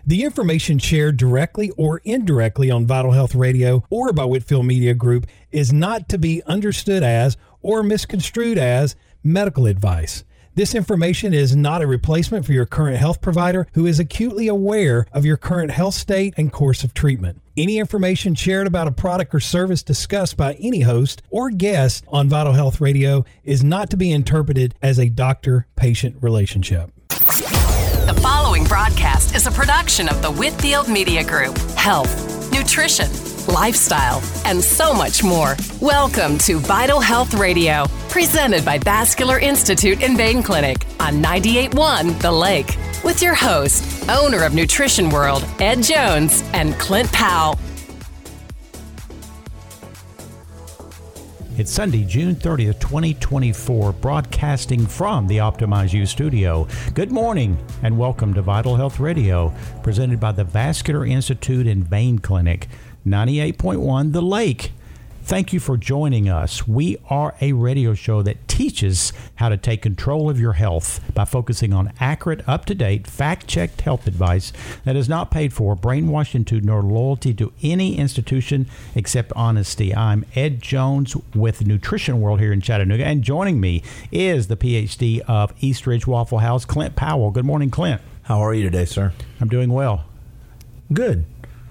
The information shared directly or indirectly on Vital Health Radio or by Whitfield Media Group is not to be understood as or misconstrued as medical advice. This information is not a replacement for your current health provider who is acutely aware of your current health state and course of treatment. Any information shared about a product or service discussed by any host or guest on Vital Health Radio is not to be interpreted as a doctor-patient relationship. The following broadcast is a production of the Whitfield Media Group. Health, nutrition, lifestyle, and so much more. Welcome to Vital Health Radio, presented by Vascular Institute and Vein Clinic on 98.1 The Lake, with your host, owner of Nutrition World, Ed Jones, and Clint Powell. It's Sunday, June 30th, 2024, broadcasting from the Optimize You studio. Good morning and welcome to Vital Health Radio, presented by the Vascular Institute and Vein Clinic, 98.1 The Lake. Thank you for joining us. We are a radio show that teaches how to take control of your health by focusing on accurate, up-to-date, fact-checked health advice that is not paid for, brainwashed into, nor loyalty to any institution except honesty. I'm Ed Jones with Nutrition World here in Chattanooga, and joining me is the PhD of East Ridge Waffle House, Clint Powell. Good morning, Clint. How are you today, sir? I'm doing well. Good.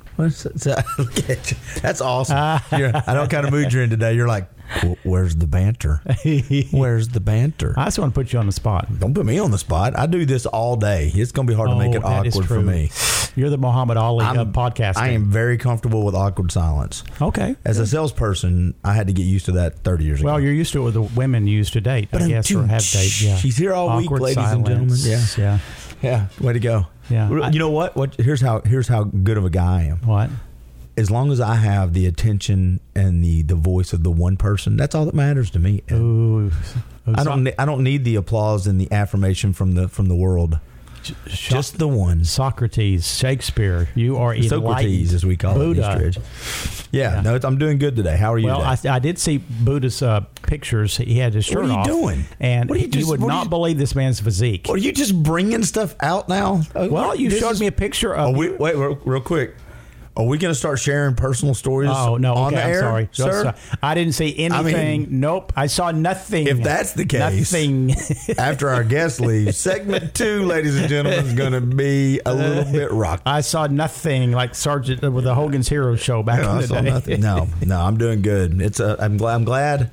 That's awesome. I know what kind of mood you're in today. You're like, where's the banter? Where's the banter? I just want to put you on the spot. Don't put me on the spot. I do this all day. It's going to be hard to make it awkward for me. You're the Muhammad Ali of podcasting. I am very comfortable with awkward silence. Okay. As a salesperson, I had to get used to that 30 years ago. Well, you're used to it with the women you used to date, I guess, or have date. Yeah. She's here all awkward week, ladies silence. and gentlemen. Yeah. Way to go. Yeah. You know what? Here's how good of a guy I am. What? As long as I have the attention and the voice of the one person, that's all that matters to me. Ooh. I don't need the applause and the affirmation from the world. Just the one. Socrates, Shakespeare, you are enlightened. Socrates, as we call Buddha. it. Yeah. No, I'm doing good today. How are you today? I did see Buddha's pictures. He had his shirt off. What are you doing? And you would not believe this man's physique. What, are you just bringing stuff out now? Well, you showed me a picture of... Wait, real quick. Are we going to start sharing personal stories on the air? I'm sorry, sir? I didn't see anything. Nope. I saw nothing. If that's the case, nothing. After our guest leaves, segment 2, ladies and gentlemen, is going to be a little bit rocky. I saw nothing like Sergeant with the Hogan's Heroes show back in the day. Nothing. No, I'm doing good. I'm glad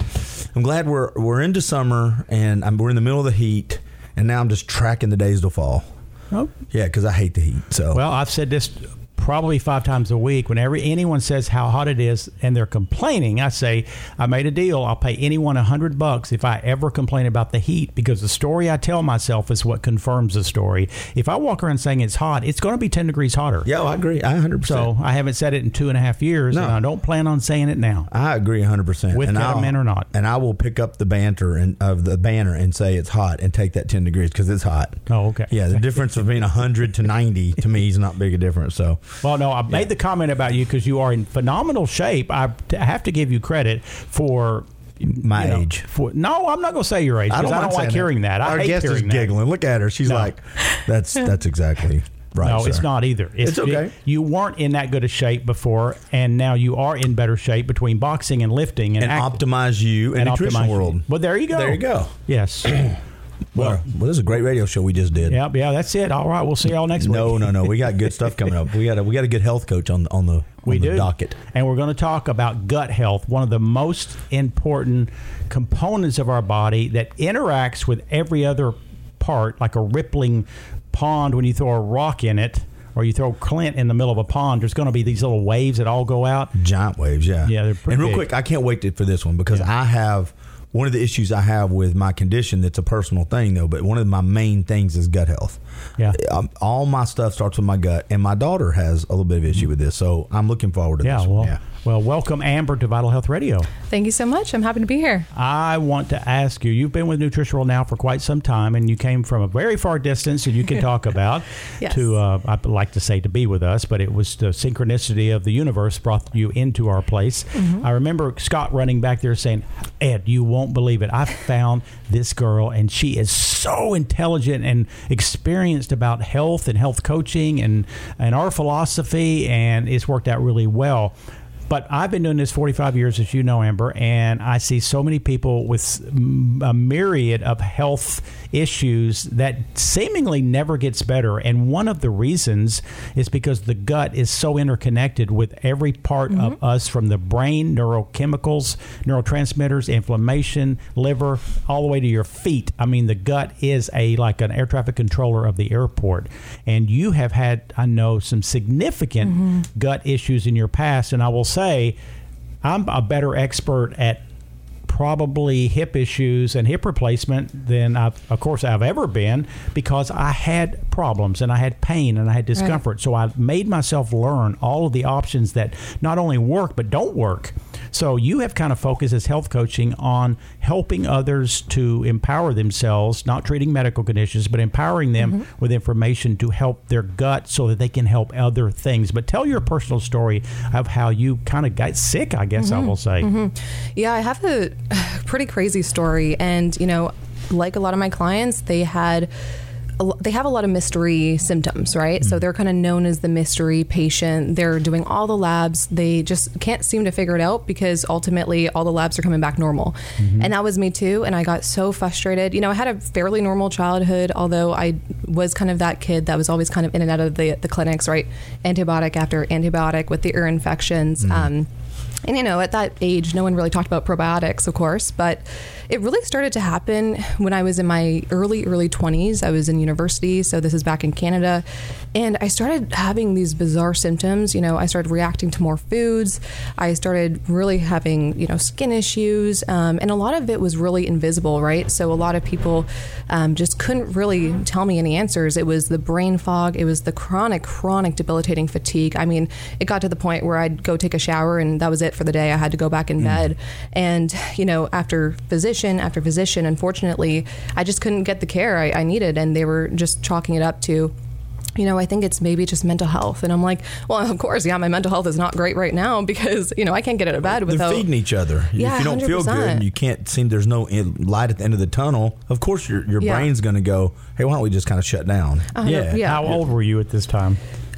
we're into summer and we're in the middle of the heat, and now I'm just tracking the days to fall. Oh. Yeah, because I hate the heat. So well, I've said this probably 5 times a week. Whenever anyone says how hot it is and they're complaining, I say, I made a deal. I'll pay anyone $100 if I ever complain about the heat, because the story I tell myself is what confirms the story. If I walk around saying it's hot, it's going to be 10 degrees hotter. Yeah, I agree. 100%. So I haven't said it in 2.5 years, and I don't plan on saying it now. I agree 100%. With men or not. And I will pick up the banter of the banner and say it's hot and take that 10 degrees because it's hot. Oh, okay. Yeah, the difference of being 100 to 90 to me is not big a difference. So, well, no, I made the comment about you because you are in phenomenal shape. I have to give you credit for my age. No, I'm not going to say your age because I don't like hearing that. Our guest is giggling. Look at her. She's like, that's exactly right. No, sir. It's not either. It's okay. You weren't in that good a shape before, and now you are in better shape between boxing and lifting and Optimize You and Nutrition World. Well, there you go. There you go. Yes. Well, this is a great radio show we just did. Yeah, that's it. All right, we'll see y'all next week. No. We got good stuff coming up. We got a good health coach on the docket. And we're going to talk about gut health, one of the most important components of our body that interacts with every other part, like a rippling pond when you throw a rock in it. Or you throw Clint in the middle of a pond, there's going to be these little waves that all go out. Giant waves, yeah. Yeah, they're pretty And real big. quick, I can't wait for this one because I have one of the issues I have with my condition that's a personal thing, though, but one of my main things is gut health. Yeah. All my stuff starts with my gut, and my daughter has a little bit of issue with this, so I'm looking forward to this one. Well, welcome, Amber, to Vital Health Radio. Thank you so much. I'm happy to be here. I want to ask you, you've been with Nutrition World now for quite some time, and you came from a very far distance, and you can talk about, yes. I'd like to say to be with us, but it was the synchronicity of the universe brought you into our place. Mm-hmm. I remember Scott running back there saying, Ed, you won't won't believe it. I found this girl, and she is so intelligent and experienced about health and health coaching and our philosophy, and it's worked out really well. But I've been doing this 45 years, as you know, Amber, and I see so many people with a myriad of health issues that seemingly never gets better. And one of the reasons is because the gut is so interconnected with every part of us, from the brain, neurochemicals, neurotransmitters, inflammation, liver, all the way to your feet. I mean, the gut is like an air traffic controller of the airport. And you have had, I know, some significant gut issues in your past. And I will say, I'm a better expert at probably hip issues and hip replacement than I've ever been, because I had problems and I had pain and I had discomfort. Right. So I made myself learn all of the options that not only work but don't work. So you have kind of focused as health coaching on helping others to empower themselves, not treating medical conditions, but empowering them with information to help their gut so that they can help other things. But tell your personal story of how you kind of got sick, I guess I will say. Yeah, I have a pretty crazy story. And, you know, like a lot of my clients, they have a lot of mystery symptoms, right? So they're kind of known as the mystery patient. They're doing all the labs. They just can't seem to figure it out because ultimately all the labs are coming back normal. And that was me too. And I got so frustrated. You know, I had a fairly normal childhood, although I was kind of that kid that was always kind of in and out of the clinics, right? Antibiotic after antibiotic with the ear infections. And, you know, at that age, no one really talked about probiotics, of course, but it really started to happen when I was in my early 20s. I was in university, so this is back in Canada, and I started having these bizarre symptoms. You know, I started reacting to more foods. I started really having, you know, skin issues, and a lot of it was really invisible, right? So a lot of people just couldn't really tell me any answers. It was the brain fog. It was the chronic debilitating fatigue. I mean, it got to the point where I'd go take a shower and that was it for the day. I had to go back in bed. And, you know, after physician after physician, unfortunately, I just couldn't get the care I needed. And they were just chalking it up to, you know, I think it's maybe just mental health. And I'm like, well, of course, yeah, my mental health is not great right now because, you know, I can't get out of bed without... They're feeding each other. Yeah, if you don't 100%. feel good and you can't seem there's no light at the end of the tunnel, of course your brain's going to go, hey, why don't we just kind of shut down? How old were you at this time?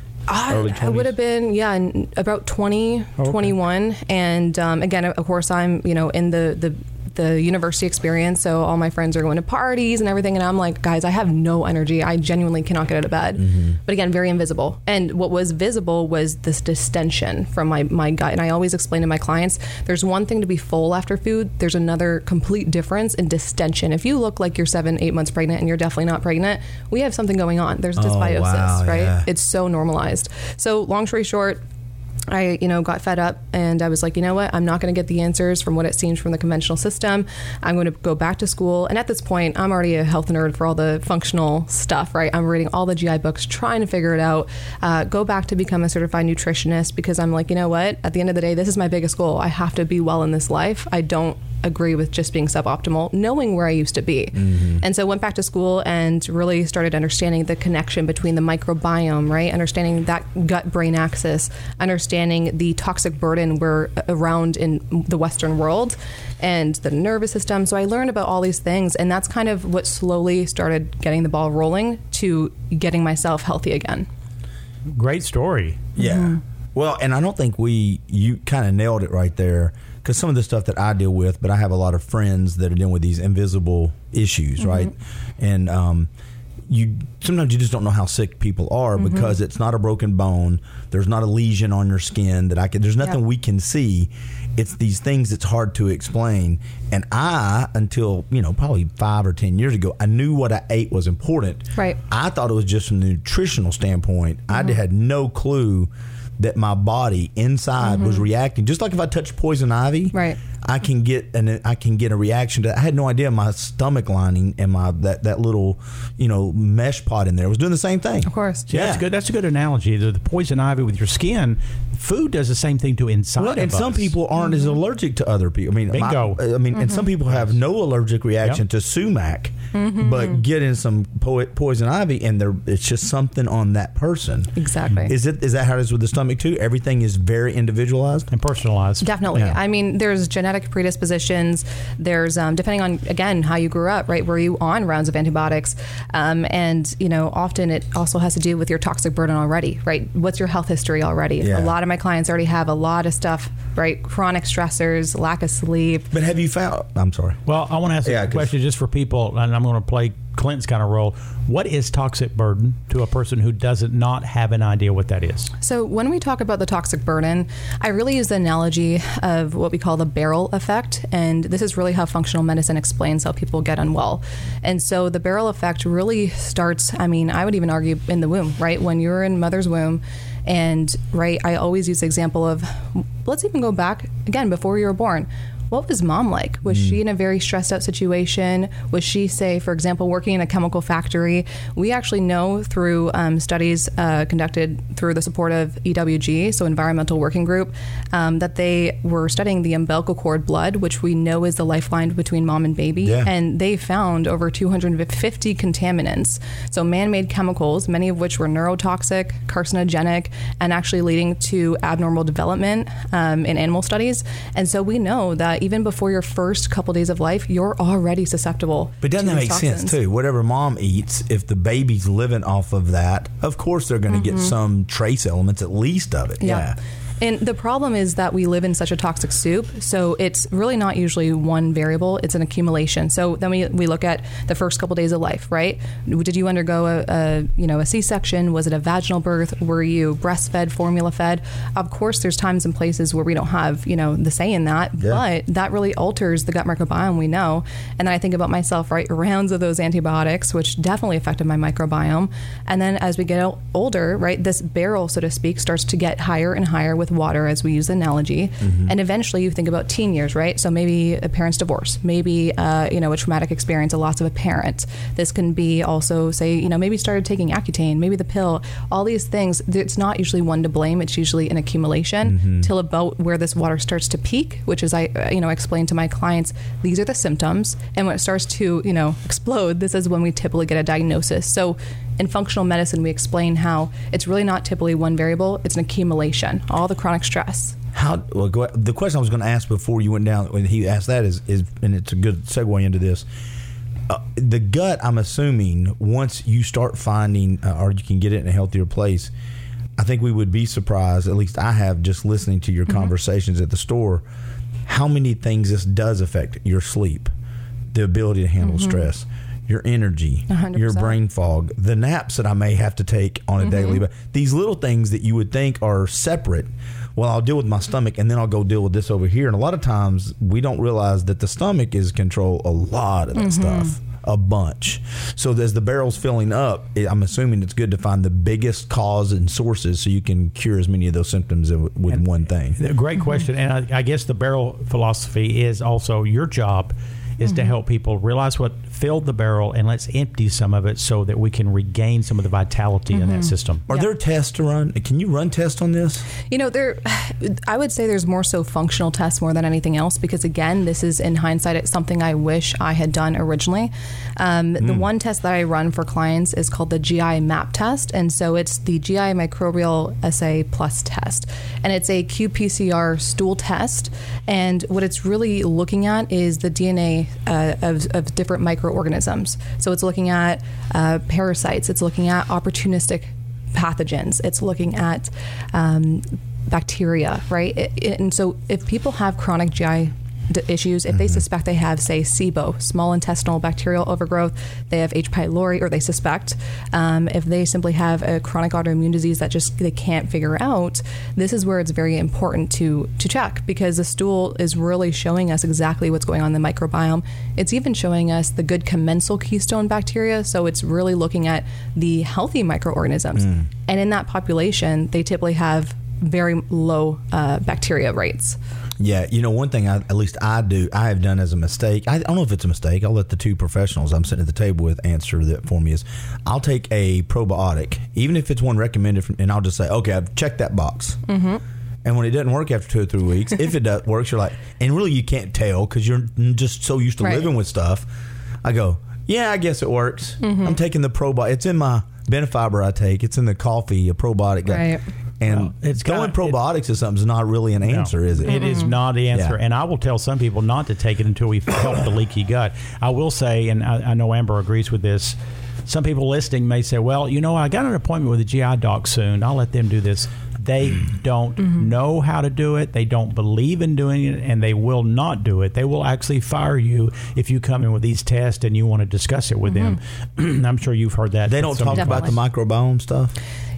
I would have been, about 20, 21. And again, of course, I'm, you know, in the university experience. So all my friends are going to parties and everything. And I'm like, guys, I have no energy. I genuinely cannot get out of bed. But again, very invisible. And what was visible was this distension from my gut. And I always explain to my clients, there's one thing to be full after food. There's another complete difference in distension. If you look like you're 7-8 months pregnant and you're definitely not pregnant, we have something going on. There's dysbiosis, right? Yeah. It's so normalized. So long story short, I, you know, got fed up and I was like, you know what? I'm not going to get the answers from what it seems from the conventional system. I'm going to go back to school. And at this point, I'm already a health nerd for all the functional stuff, right? I'm reading all the GI books, trying to figure it out, go back to become a certified nutritionist because I'm like, you know what? At the end of the day, this is my biggest goal. I have to be well in this life. I don't agree with just being suboptimal, knowing where I used to be. And so went back to school and really started understanding the connection between the microbiome, right? Understanding that gut-brain axis, understanding the toxic burden we're around in the Western world and the nervous system. So I learned about all these things, and that's kind of what slowly started getting the ball rolling to getting myself healthy again. Great story. Yeah. Well, and I don't think you kind of nailed it right there. Because some of the stuff that I deal with, but I have a lot of friends that are dealing with these invisible issues, right? And sometimes you just don't know how sick people are because it's not a broken bone. There's not a lesion on your skin there's nothing we can see. It's these things that's hard to explain. And until, you know, probably 5 or 10 years ago, I knew what I ate was important. Right. I thought it was just from the nutritional standpoint. I had no clue that my body inside was reacting. Just like if I touch poison ivy, right, I can get a reaction to that. I had no idea my stomach lining and that little, you know, mesh pot in there was doing the same thing. Of course. Yeah, that's good. That's a good analogy. The poison ivy with your skin, food does the same thing to inside of and us. some people aren't as allergic to other people. I mean, bingo. And some people have no allergic reaction to sumac. but get in some poison ivy, and it's just something on that person. Exactly. Is that how it is with the stomach too? Everything is very individualized and personalized. Definitely. Yeah. I mean, there's genetic predispositions. There's depending on, again, how you grew up, right? Were you on rounds of antibiotics? And often it also has to do with your toxic burden already, right? What's your health history already? Yeah. A lot of my clients already have a lot of stuff, right? Chronic stressors, lack of sleep. But have you found? I'm sorry. Well, I want to ask a question just for people, and I'm going to play Clint's kind of role. What is toxic burden to a person who does not have an idea what that is? So when we talk about the toxic burden, I really use the analogy of what we call the barrel effect. And this is really how functional medicine explains how people get unwell. And so the barrel effect really starts, I would even argue in the womb, right? When you're in mother's womb. And right, I always use the example of, let's even go back again before you were born. What was mom like? Was she in a very stressed out situation? Was she, say, for example, working in a chemical factory? We actually know through studies conducted through the support of EWG, so Environmental Working Group, that they were studying the umbilical cord blood, which we know is the lifeline between mom and baby. Yeah. And they found over 250 contaminants. So man-made chemicals, many of which were neurotoxic, carcinogenic, and actually leading to abnormal development in animal studies. And so we know that even before your first couple days of life, you're already susceptible. But doesn't that make sense too? Whatever mom eats, if the baby's living off of that, of course they're going to get some trace elements, at least of it. Yeah. And the problem is that we live in such a toxic soup, so it's really not usually one variable, it's an accumulation. So then we look at the first couple days of life, right? Did you undergo a C-section? Was it a vaginal birth? Were you breastfed, formula fed? Of course, there's times and places where we don't have, the say in that, but that really alters the gut microbiome, we know. And then I think about myself, right? Rounds of those antibiotics, which definitely affected my microbiome. And then as we get older, right, this barrel, so to speak, starts to get higher and higher with water, as we use the analogy. And eventually you think about teen years, right? So maybe a parent's divorce, maybe a traumatic experience, a loss of a parent. This can be also, say, maybe started taking Accutane, maybe the pill, all these things. It's not usually one to blame. It's usually an accumulation till about where this water starts to peak, which is I explain to my clients, these are the symptoms. And when it starts to, explode, this is when we typically get a diagnosis. So in functional medicine, we explain how it's really not typically one variable, it's an accumulation, all the chronic stress. The question I was going to ask before you went down, when he asked that is and it's a good segue into this, the gut, I'm assuming, once you start finding, or you can get it in a healthier place, I think we would be surprised, at least I have, just listening to your conversations at the store, how many things this does affect your sleep, the ability to handle stress, your energy, 100%. Your brain fog, the naps that I may have to take on a daily basis. These little things that you would think are separate. Well, I'll deal with my stomach and then I'll go deal with this over here. And a lot of times we don't realize that the stomach is control a lot of that stuff, a bunch. So as the barrel's filling up, I'm assuming it's good to find the biggest cause and sources so you can cure as many of those symptoms with one thing. Great question. And I guess the barrel philosophy is also your job is to help people realize what filled the barrel and let's empty some of it so that we can regain some of the vitality in that system. Are there tests to run? Can you run tests on this? I would say there's more so functional tests more than anything else because, again, this is in hindsight, it's something I wish I had done originally. The one test that I run for clients is called the GI MAP test. And so it's the GI Microbial Assay Plus test. And it's a qPCR stool test. And what it's really looking at is the DNA of different microorganisms. So it's looking at parasites, it's looking at opportunistic pathogens, it's looking at bacteria, right? And so if people have chronic GI issues, if they suspect they have, say, SIBO, small intestinal bacterial overgrowth, they have H. pylori, or they suspect, if they simply have a chronic autoimmune disease that just they can't figure out, this is where it's very important to check because the stool is really showing us exactly what's going on in the microbiome. It's even showing us the good commensal keystone bacteria, so it's really looking at the healthy microorganisms. And in that population, they typically have very low bacteria rates. Yeah, one thing I have done as a mistake, I don't know if it's a mistake, I'll let the two professionals I'm sitting at the table with answer that for me, is I'll take a probiotic, even if it's one recommended, and I'll just say, okay, I've checked that box. And when it doesn't work after 2 or 3 weeks, if it works, you're like, and really you can't tell because you're just so used to living with stuff. I go, Yeah, I guess it works. I'm taking the probiotic. It's in my Benefiber I take. It's in the coffee, a probiotic. Right. And going probiotics is something is not really an answer, is it? It is not the answer. Yeah. And I will tell some people not to take it until we help the leaky gut. I will say, and I know Amber agrees with this, some people listening may say, well, I got an appointment with a GI doc soon. I'll let them do this. They don't know how to do it. They don't believe in doing it, and they will not do it. They will actually fire you if you come in with these tests and you want to discuss it with them. I'm sure you've heard that. They don't talk about the microbiome stuff?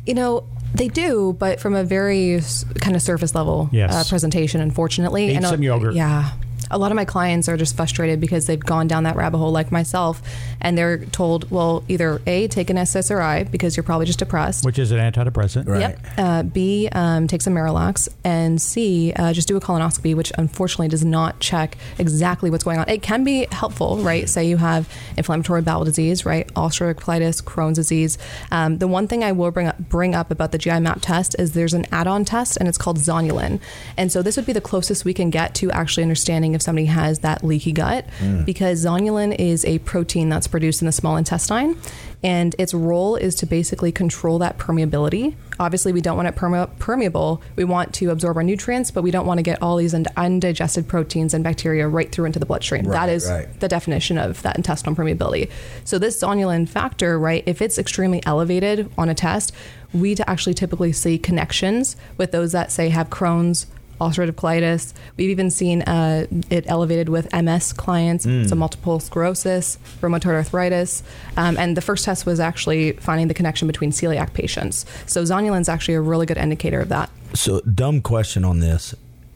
They do, but from a very kind of surface level presentation, unfortunately. Eat some yogurt. Yeah. A lot of my clients are just frustrated because they've gone down that rabbit hole like myself, and they're told, well, either A, take an SSRI because you're probably just depressed. Which is an antidepressant. Right. Yep. B, take some Miralax, and C, just do a colonoscopy, which unfortunately does not check exactly what's going on. It can be helpful, right? Say you have inflammatory bowel disease, right? Ulcerative colitis, Crohn's disease. The one thing I will bring up about the GI map test is there's an add-on test, and it's called zonulin. And so this would be the closest we can get to actually understanding if somebody has that leaky gut, because zonulin is a protein that's produced in the small intestine, and its role is to basically control that permeability. Obviously, we don't want it permeable. We want to absorb our nutrients, but we don't want to get all these undigested proteins and bacteria right through into the bloodstream. That is the definition of that intestinal permeability. So this zonulin factor, right, if it's extremely elevated on a test, we actually typically see connections with those that, say, have Crohn's, ulcerative colitis. We've even seen it elevated with MS clients, so multiple sclerosis, rheumatoid arthritis. And the first test was actually finding the connection between celiac patients. So zonulin is actually a really good indicator of that. So, dumb question on this.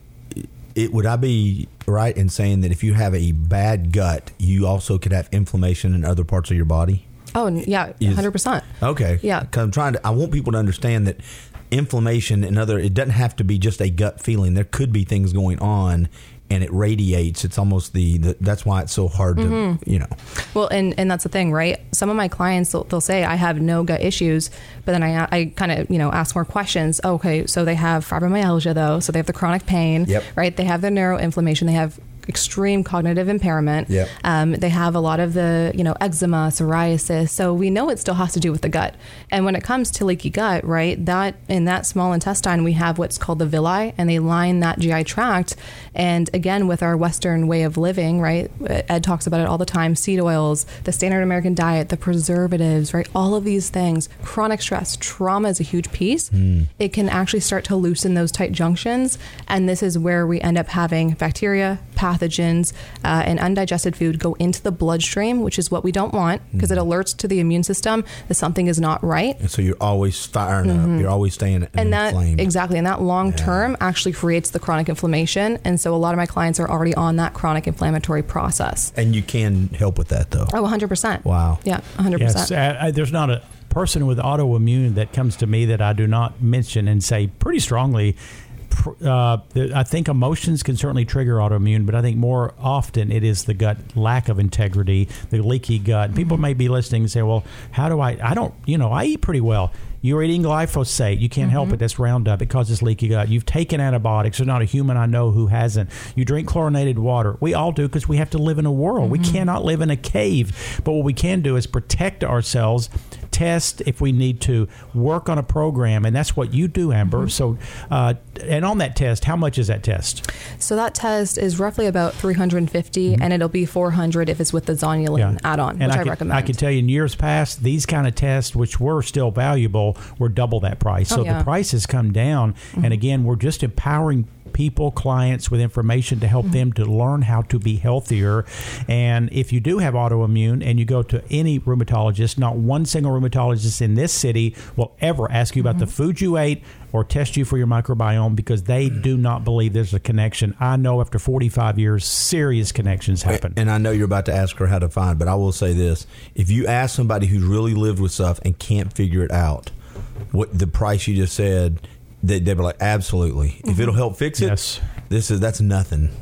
Would I be right in saying that if you have a bad gut, you also could have inflammation in other parts of your body? Oh, yeah, 100%. Okay. Yeah. Because I want people to understand that inflammation and it doesn't have to be just a gut feeling. There could be things going on, and it radiates. It's almost that's why it's so hard to, Well, and that's the thing, right? Some of my clients, they'll say, I have no gut issues, but then I kind of, ask more questions. Okay, so they have fibromyalgia, though. So they have the chronic pain, right? They have the neuroinflammation. They have extreme cognitive impairment. They have a lot of the, eczema, psoriasis. So we know it still has to do with the gut. And when it comes to leaky gut, right, that in that small intestine, we have what's called the villi, and they line that GI tract. And again, with our Western way of living, right, Ed talks about it all the time, seed oils, the standard American diet, the preservatives, right, all of these things, chronic stress, trauma is a huge piece. It can actually start to loosen those tight junctions. And this is where we end up having bacteria, pathogens, and undigested food go into the bloodstream, which is what we don't want, because it alerts to the immune system that something is not right. And so you're always firing up. You're always staying inflamed. Exactly. And that long term actually creates the chronic inflammation. And so a lot of my clients are already on that chronic inflammatory process. And you can help with that, though. Oh, 100%. Wow. Yeah, 100%. Yes, there's not a person with autoimmune that comes to me that I do not mention and say pretty strongly, I think emotions can certainly trigger autoimmune, but I think more often it is the gut lack of integrity, the leaky gut. People may be listening and say, well, how do I don't, I eat pretty well. You're eating glyphosate. You can't help it. That's Roundup. It causes leaky gut. You've taken antibiotics. There's not a human I know who hasn't. You drink chlorinated water. We all do, because we have to live in a world. We cannot live in a cave. But what we can do is protect ourselves, test if we need to, work on a program. And that's what you do, Amber. So, and on that test, how much is that test? So that test is roughly about $350, and it'll be $400 if it's with the zonulin add-on, which I recommend. I can tell you in years past, these kind of tests, which were still valuable, were double that price. So the price has come down. And again, we're just empowering people, clients with information to help them to learn how to be healthier. And if you do have autoimmune and you go to any rheumatologist, not one single rheumatologist in this city will ever ask you about the food you ate or test you for your microbiome, because they do not believe there's a connection. I know after 45 years, serious connections happen. And I know you're about to ask her how to find, but I will say this. If you ask somebody who's really lived with stuff and can't figure it out, what the price you just said, they were like, absolutely. If it'll help fix it, that's nothing.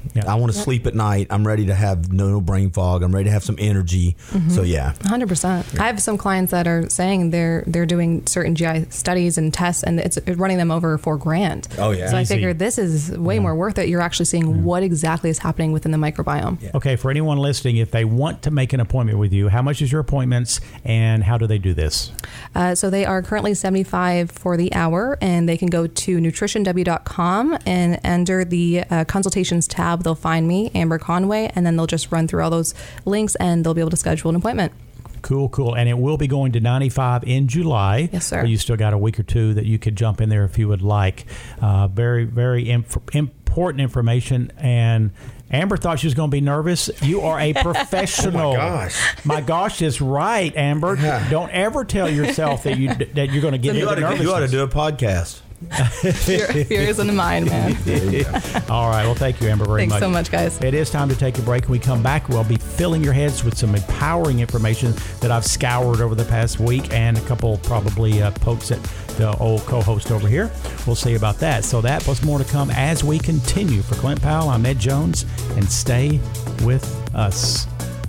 I want to sleep at night. I'm ready to have no brain fog. I'm ready to have some energy. So 100%. I have some clients that are saying they're doing certain GI studies and tests, and it's running them over $4,000. Oh yeah. So I figure this is way more worth it. You're actually seeing what exactly is happening within the microbiome. Yeah. Okay, for anyone listening, if they want to make an appointment with you, how much is your appointments, and how do they do this? So they are currently $75 for the hour, and they can go to nutritionw.com, and under the consultations tab, they'll find me, Amber Conway, and then they'll just run through all those links, and they'll be able to schedule an appointment. Cool. And it will be going to $95 in July. Yes, sir. You still got a week or two that you could jump in there if you would like. Very, very important information. And Amber thought she was going to be nervous. You are a professional. Oh my gosh. My gosh is right, Amber. Yeah. Don't ever tell yourself that you're going to get into nervousness. You ought to do a podcast. Fear is in the mind, man. All right. Well, thank you, Amber, very much. Thanks so much, guys. It is time to take a break. When we come back, we'll be filling your heads with some empowering information that I've scoured over the past week, and a couple probably pokes at the old co-host over here. We'll see about that. So that plus more to come as we continue. For Clint Powell, I'm Ed Jones, and stay with us.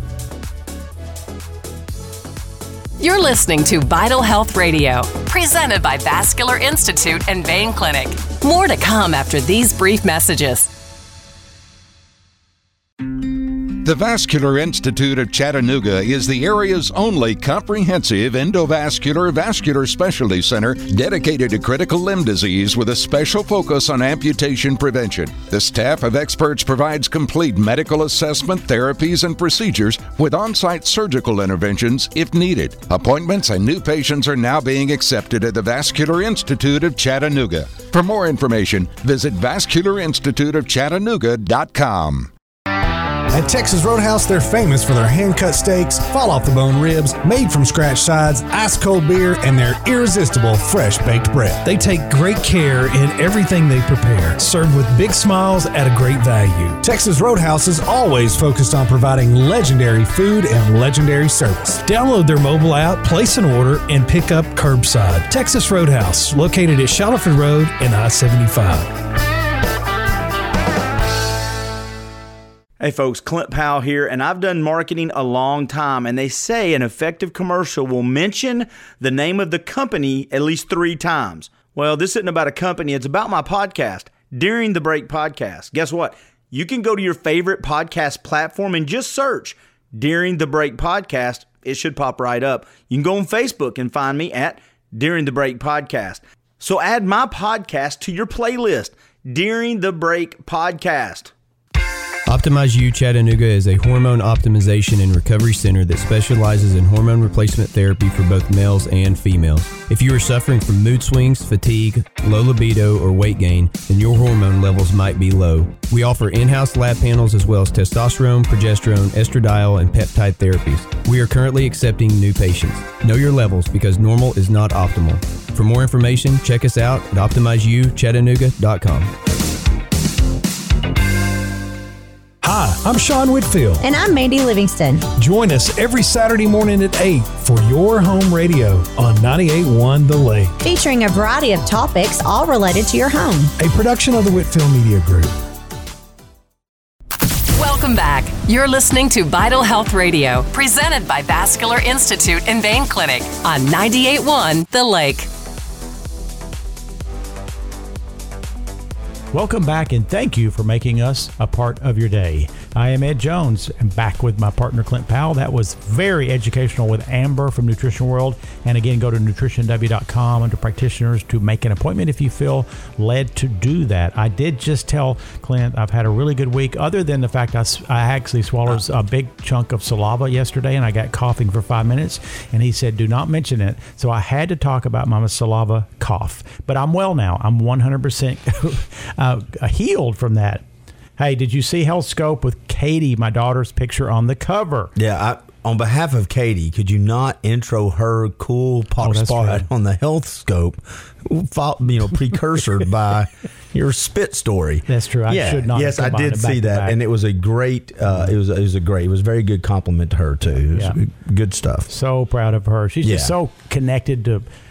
You're listening to Vital Health Radio, presented by Vascular Institute and Vein Clinic. More to come after these brief messages. The Vascular Institute of Chattanooga is the area's only comprehensive endovascular vascular specialty center dedicated to critical limb disease with a special focus on amputation prevention. The staff of experts provides complete medical assessment, therapies, and procedures with on-site surgical interventions if needed. Appointments and new patients are now being accepted at the Vascular Institute of Chattanooga. For more information, visit vascularinstituteofchattanooga.com. At Texas Roadhouse, they're famous for their hand-cut steaks, fall-off-the-bone ribs, made-from-scratch sides, ice-cold beer, and their irresistible fresh-baked bread. They take great care in everything they prepare, served with big smiles at a great value. Texas Roadhouse is always focused on providing legendary food and legendary service. Download their mobile app, place an order, and pick up curbside. Texas Roadhouse, located at Shuttleford Road and I-75. Hey folks, Clint Powell here, and I've done marketing a long time, and they say an effective commercial will mention the name of the company at least 3 times. Well, this isn't about a company, it's about my podcast, During the Break Podcast. Guess what? You can go to your favorite podcast platform and just search During the Break Podcast. It should pop right up. You can go on Facebook and find me at During the Break Podcast. So add my podcast to your playlist, During the Break Podcast. Optimize U Chattanooga is a hormone optimization and recovery center that specializes in hormone replacement therapy for both males and females. If you are suffering from mood swings, fatigue, low libido, or weight gain, then your hormone levels might be low. We offer in-house lab panels as well as testosterone, progesterone, estradiol, and peptide therapies. We are currently accepting new patients. Know your levels because normal is not optimal. For more information, check us out at optimizeuchattanooga.com. Hi, I'm Sean Whitfield. And I'm Mandy Livingston. Join us every Saturday morning at 8 for your home radio on 98.1 The Lake. Featuring a variety of topics, all related to your home. A production of the Whitfield Media Group. Welcome back. You're listening to Vital Health Radio, presented by Vascular Institute and Vein Clinic on 98.1 The Lake. Welcome back, and thank you for making us a part of your day. I am Ed Jones, and back with my partner Clint Powell. That was very educational with Amber from Nutrition World. And again, go to nutritionw.com under practitioners to make an appointment if you feel led to do that. I did just tell Clint I've had a really good week, other than the fact I actually swallowed a big chunk of saliva yesterday, and I got coughing for 5 minutes. And he said, do not mention it. So I had to talk about my saliva cough. But I'm well now. I'm 100% healed from that. Hey, did you see Health Scope with Katie, my daughter's picture on the cover? Yeah, on behalf of Katie, could you not intro her cool pop spot on the Health Scope, precursored by your spit story? That's true. I should not. Yes, I did see that, and it was a great. It was a very good compliment to her too. It was good stuff. So proud of her. She's just so connected to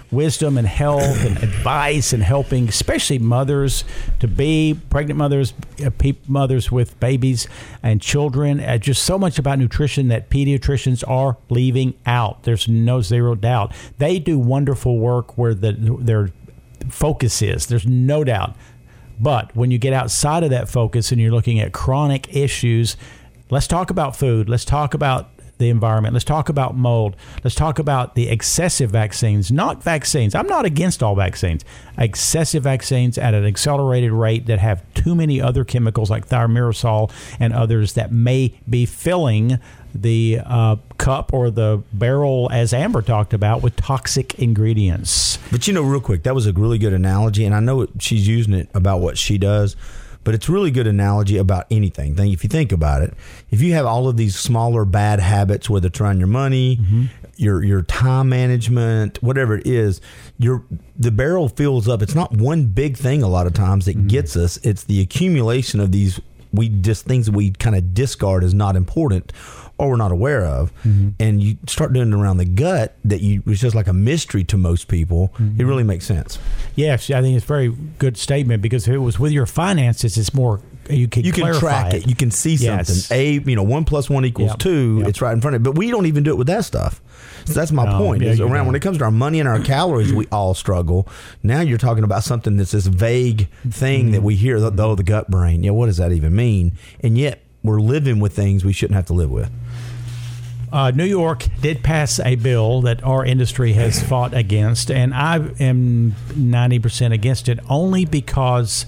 wisdom and health and advice and helping, especially mothers to be, pregnant mothers, mothers with babies and children. Just so much about nutrition that pediatricians are leaving out. There's no zero doubt. They do wonderful work where their focus is. There's no doubt. But when you get outside of that focus and you're looking at chronic issues, let's talk about food. Let's talk about the environment. Let's talk about mold. Let's talk about the excessive vaccines, not vaccines. I'm not against all vaccines. Excessive vaccines at an accelerated rate that have too many other chemicals like thimerosal and others that may be filling the cup or the barrel, as Amber talked about, with toxic ingredients. But real quick, that was a really good analogy, and I know she's using it about what she does. But it's a really good analogy about anything. If you think about it, if you have all of these smaller bad habits, whether it's around your money, your time management, whatever it is, the barrel fills up. It's not one big thing a lot of times that gets us. It's the accumulation of these things that we kind of discard as not important or we're not aware of. And you start doing it around the gut it's just like a mystery to most people. It really makes sense. Yes, I think it's a very good statement, because if it was with your finances, it's more, you can track it. You can see something. 1 + 1 = 2. It's right in front of it. But we don't even do it with that stuff. So that's my point. When it comes to our money and our calories, we all struggle. Now you're talking about something that's this vague thing that we hear, the gut brain. What does that even mean? And yet we're living with things we shouldn't have to live with. New York did pass a bill that our industry has fought against, and I am 90% against it, only because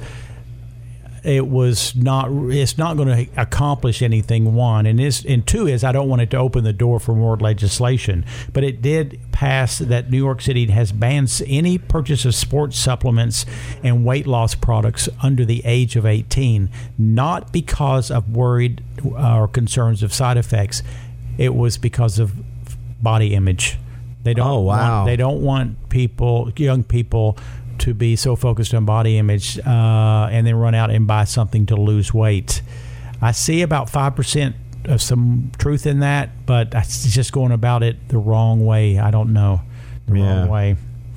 it's not going to accomplish anything, one, and two is I don't want it to open the door for more legislation. But it did pass that New York City has banned any purchase of sports supplements and weight loss products under the age of 18, not because of worried or concerns of side effects. It was because of body image. They don't want young people to be so focused on body image and then run out and buy something to lose weight. I see about 5% of some truth in that, but it's just going about it the wrong way. I don't know. Wrong way.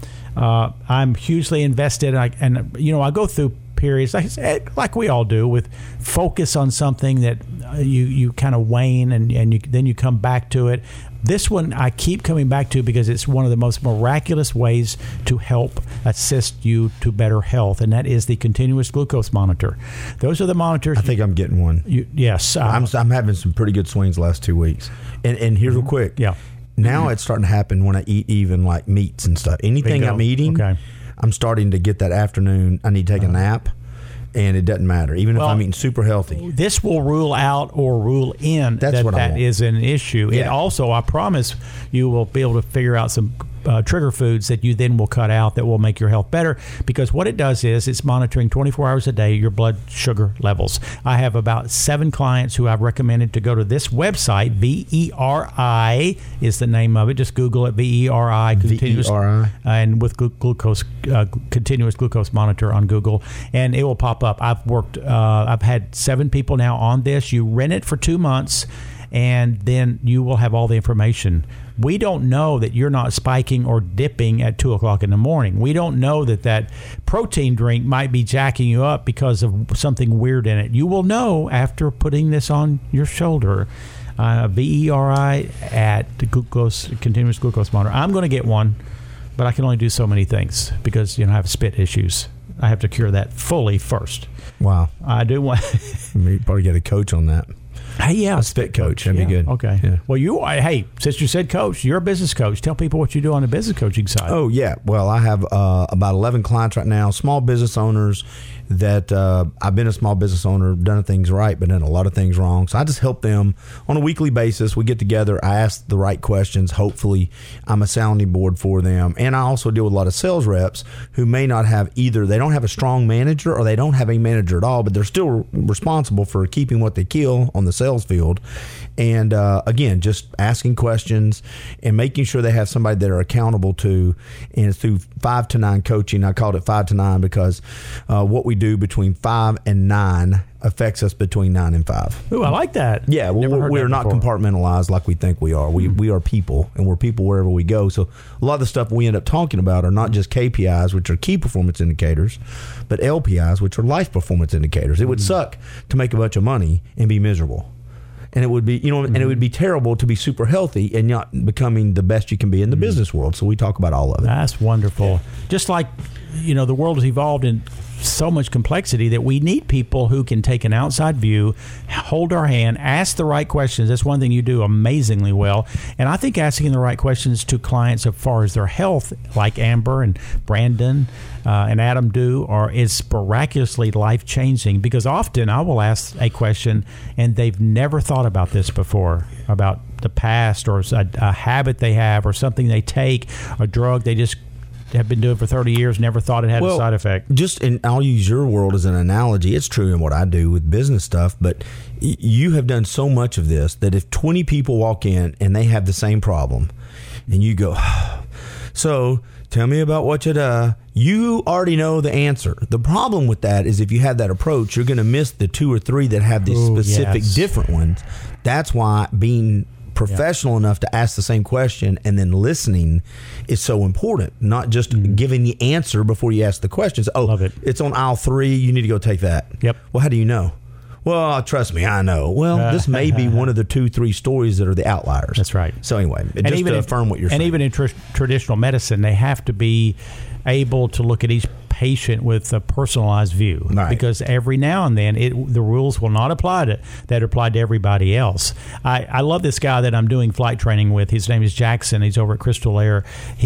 I'm hugely invested, and I go through periods like we all do, with focus on something that you kind of wane and then you come back to it. This one I keep coming back to because it's one of the most miraculous ways to help assist you to better health, and that is the continuous glucose monitor. Those are the monitors. I think I'm getting one. Yes. I'm having some pretty good swings the last 2 weeks. And here's real quick. Yeah. Now it's starting to happen when I eat even like meats and stuff. Anything I'm eating, I'm starting to get that afternoon, I need to take a nap. And it doesn't matter, even if I'm eating super healthy. This will rule out or rule in that is an issue. Yeah. It also, I promise, you will be able to figure out some trigger foods that you then will cut out that will make your health better, because what it does is it's monitoring 24 hours a day your blood sugar levels. I have about 7 clients who I've recommended to go to this website. VERI is the name of it. Just Google it, VERI, continuous, and with glucose, continuous glucose monitor on Google, and it will pop up. I've had 7 people now on this. You rent it for 2 months, and then you will have all the information. We don't know that you're not spiking or dipping at 2 o'clock in the morning. We don't know that protein drink might be jacking you up because of something weird in it. You will know after putting this on your shoulder. VERI at the continuous glucose monitor. I'm going to get one, but I can only do so many things because I have spit issues. I have to cure that fully first. Wow. I do want. You probably get a coach on that. Hey, a spit coach. That'd be good. Okay. Yeah. Well, since you said coach, you're a business coach. Tell people what you do on the business coaching side. Oh, yeah. Well, I have about 11 clients right now, small business owners that I've been a small business owner, done things right, but done a lot of things wrong. So I just help them on a weekly basis. We get together. I ask the right questions. Hopefully, I'm a sounding board for them. And I also deal with a lot of sales reps who may not have either. They don't have a strong manager or they don't have a manager at all, but they're still responsible for keeping what they kill on the sales field. And again, just asking questions and making sure they have somebody that are accountable to. And it's through 5 to 9 coaching. I called it 5 to 9 because what we do between 5 and 9 affects us between 9 and 5. Ooh, I like that. Yeah, we're not compartmentalized like we think we are. We are people, and we're people wherever we go. So a lot of the stuff we end up talking about are not just KPIs, which are key performance indicators, but LPIs, which are life performance indicators. It would suck to make a bunch of money and be miserable. And it would be, and it would be terrible to be super healthy and not becoming the best you can be in the business world. So we talk about all of it. That's wonderful. Yeah. Just like, the world has evolved in so much complexity that we need people who can take an outside view, hold our hand, ask the right questions. That's one thing you do amazingly well. And I think asking the right questions to clients as far as their health, like Amber and Brandon and Adam do, is miraculously life-changing, because often I will ask a question and they've never thought about this before, about the past or a habit they have or something they take, a drug they just have been doing for 30 years, never thought it had a side effect. I'll use your world as an analogy. It's true in what I do with business stuff, but you have done so much of this that if 20 people walk in and they have the same problem, and you go, so tell me about what you already know the answer. The problem with that is if you have that approach, you're going to miss the 2 or 3 that have these specific different ones. That's why being professional enough to ask the same question and then listening is so important. Not just giving the answer before you ask the questions. Oh, love it. It's on aisle 3. You need to go take that. Yep. Well, how do you know? Well, trust me, I know. Well, this may be one of the 2-3 stories that are the outliers. That's right. So anyway, just to affirm what you're saying. And even in traditional medicine, they have to be able to look at each patient with a personalized view, right? Because every now and then the rules will not apply that apply to everybody else. I love this guy that I'm doing flight training with. His name is Jackson. He's over at Crystal Air.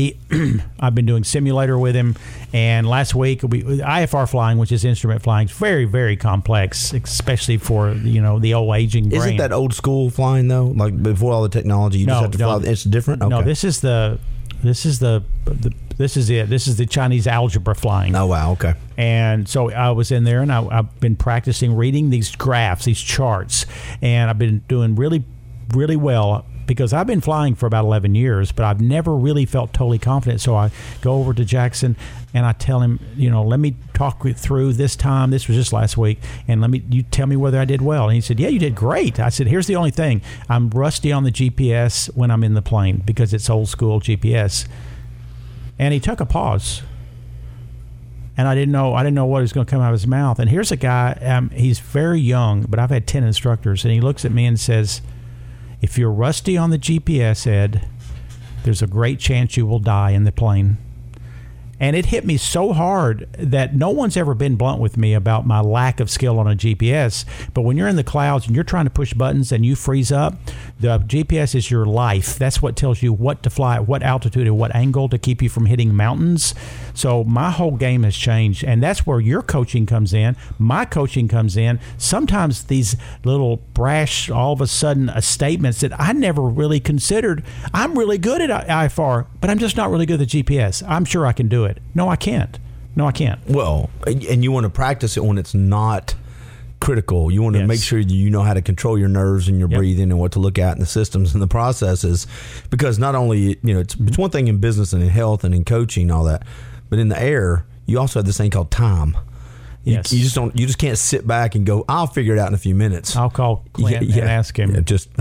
I've been doing simulator with him, and last week IFR flying, which is instrument flying, is very, very complex, especially for the old aging brain. Isn't that old school flying though? Like before all the technology, you just have to fly. It's different. Okay. No, this is it. This is the Chinese algebra flying. Oh, wow. Okay. And so I was in there, and I've been practicing reading these graphs, these charts, and I've been doing really, really well because I've been flying for about 11 years, but I've never really felt totally confident. So I go over to Jackson, and I tell him, let me talk through this time. This was just last week, and you tell me whether I did well. And he said, yeah, you did great. I said, here's the only thing. I'm rusty on the GPS when I'm in the plane because it's old school GPS. And he took a pause, and I didn't know what was going to come out of his mouth. And here's a guy, he's very young, but I've had 10 instructors, and he looks at me and says, if you're rusty on the GPS, Ed, there's a great chance you will die in the plane. And it hit me so hard that no one's ever been blunt with me about my lack of skill on a GPS. But when you're in the clouds and you're trying to push buttons and you freeze up, the GPS is your life. That's what tells you what to fly at what altitude and what angle to keep you from hitting mountains. So my whole game has changed. And that's where your coaching comes in. My coaching comes in. Sometimes these little brash, all of a sudden, statements that I never really considered. I'm really good at IFR, but I'm just not really good at GPS. I'm sure I can do it. No, I can't. Well, and you want to practice it when it's not critical. You want to make sure you know how to control your nerves and your breathing and what to look at in the systems and the processes. Because not only, it's one thing in business and in health and in coaching and all that, but in the air, you also have this thing called time. Yes. You just can't sit back and go, I'll figure it out in a few minutes. I'll call Clint and ask him. Yeah, just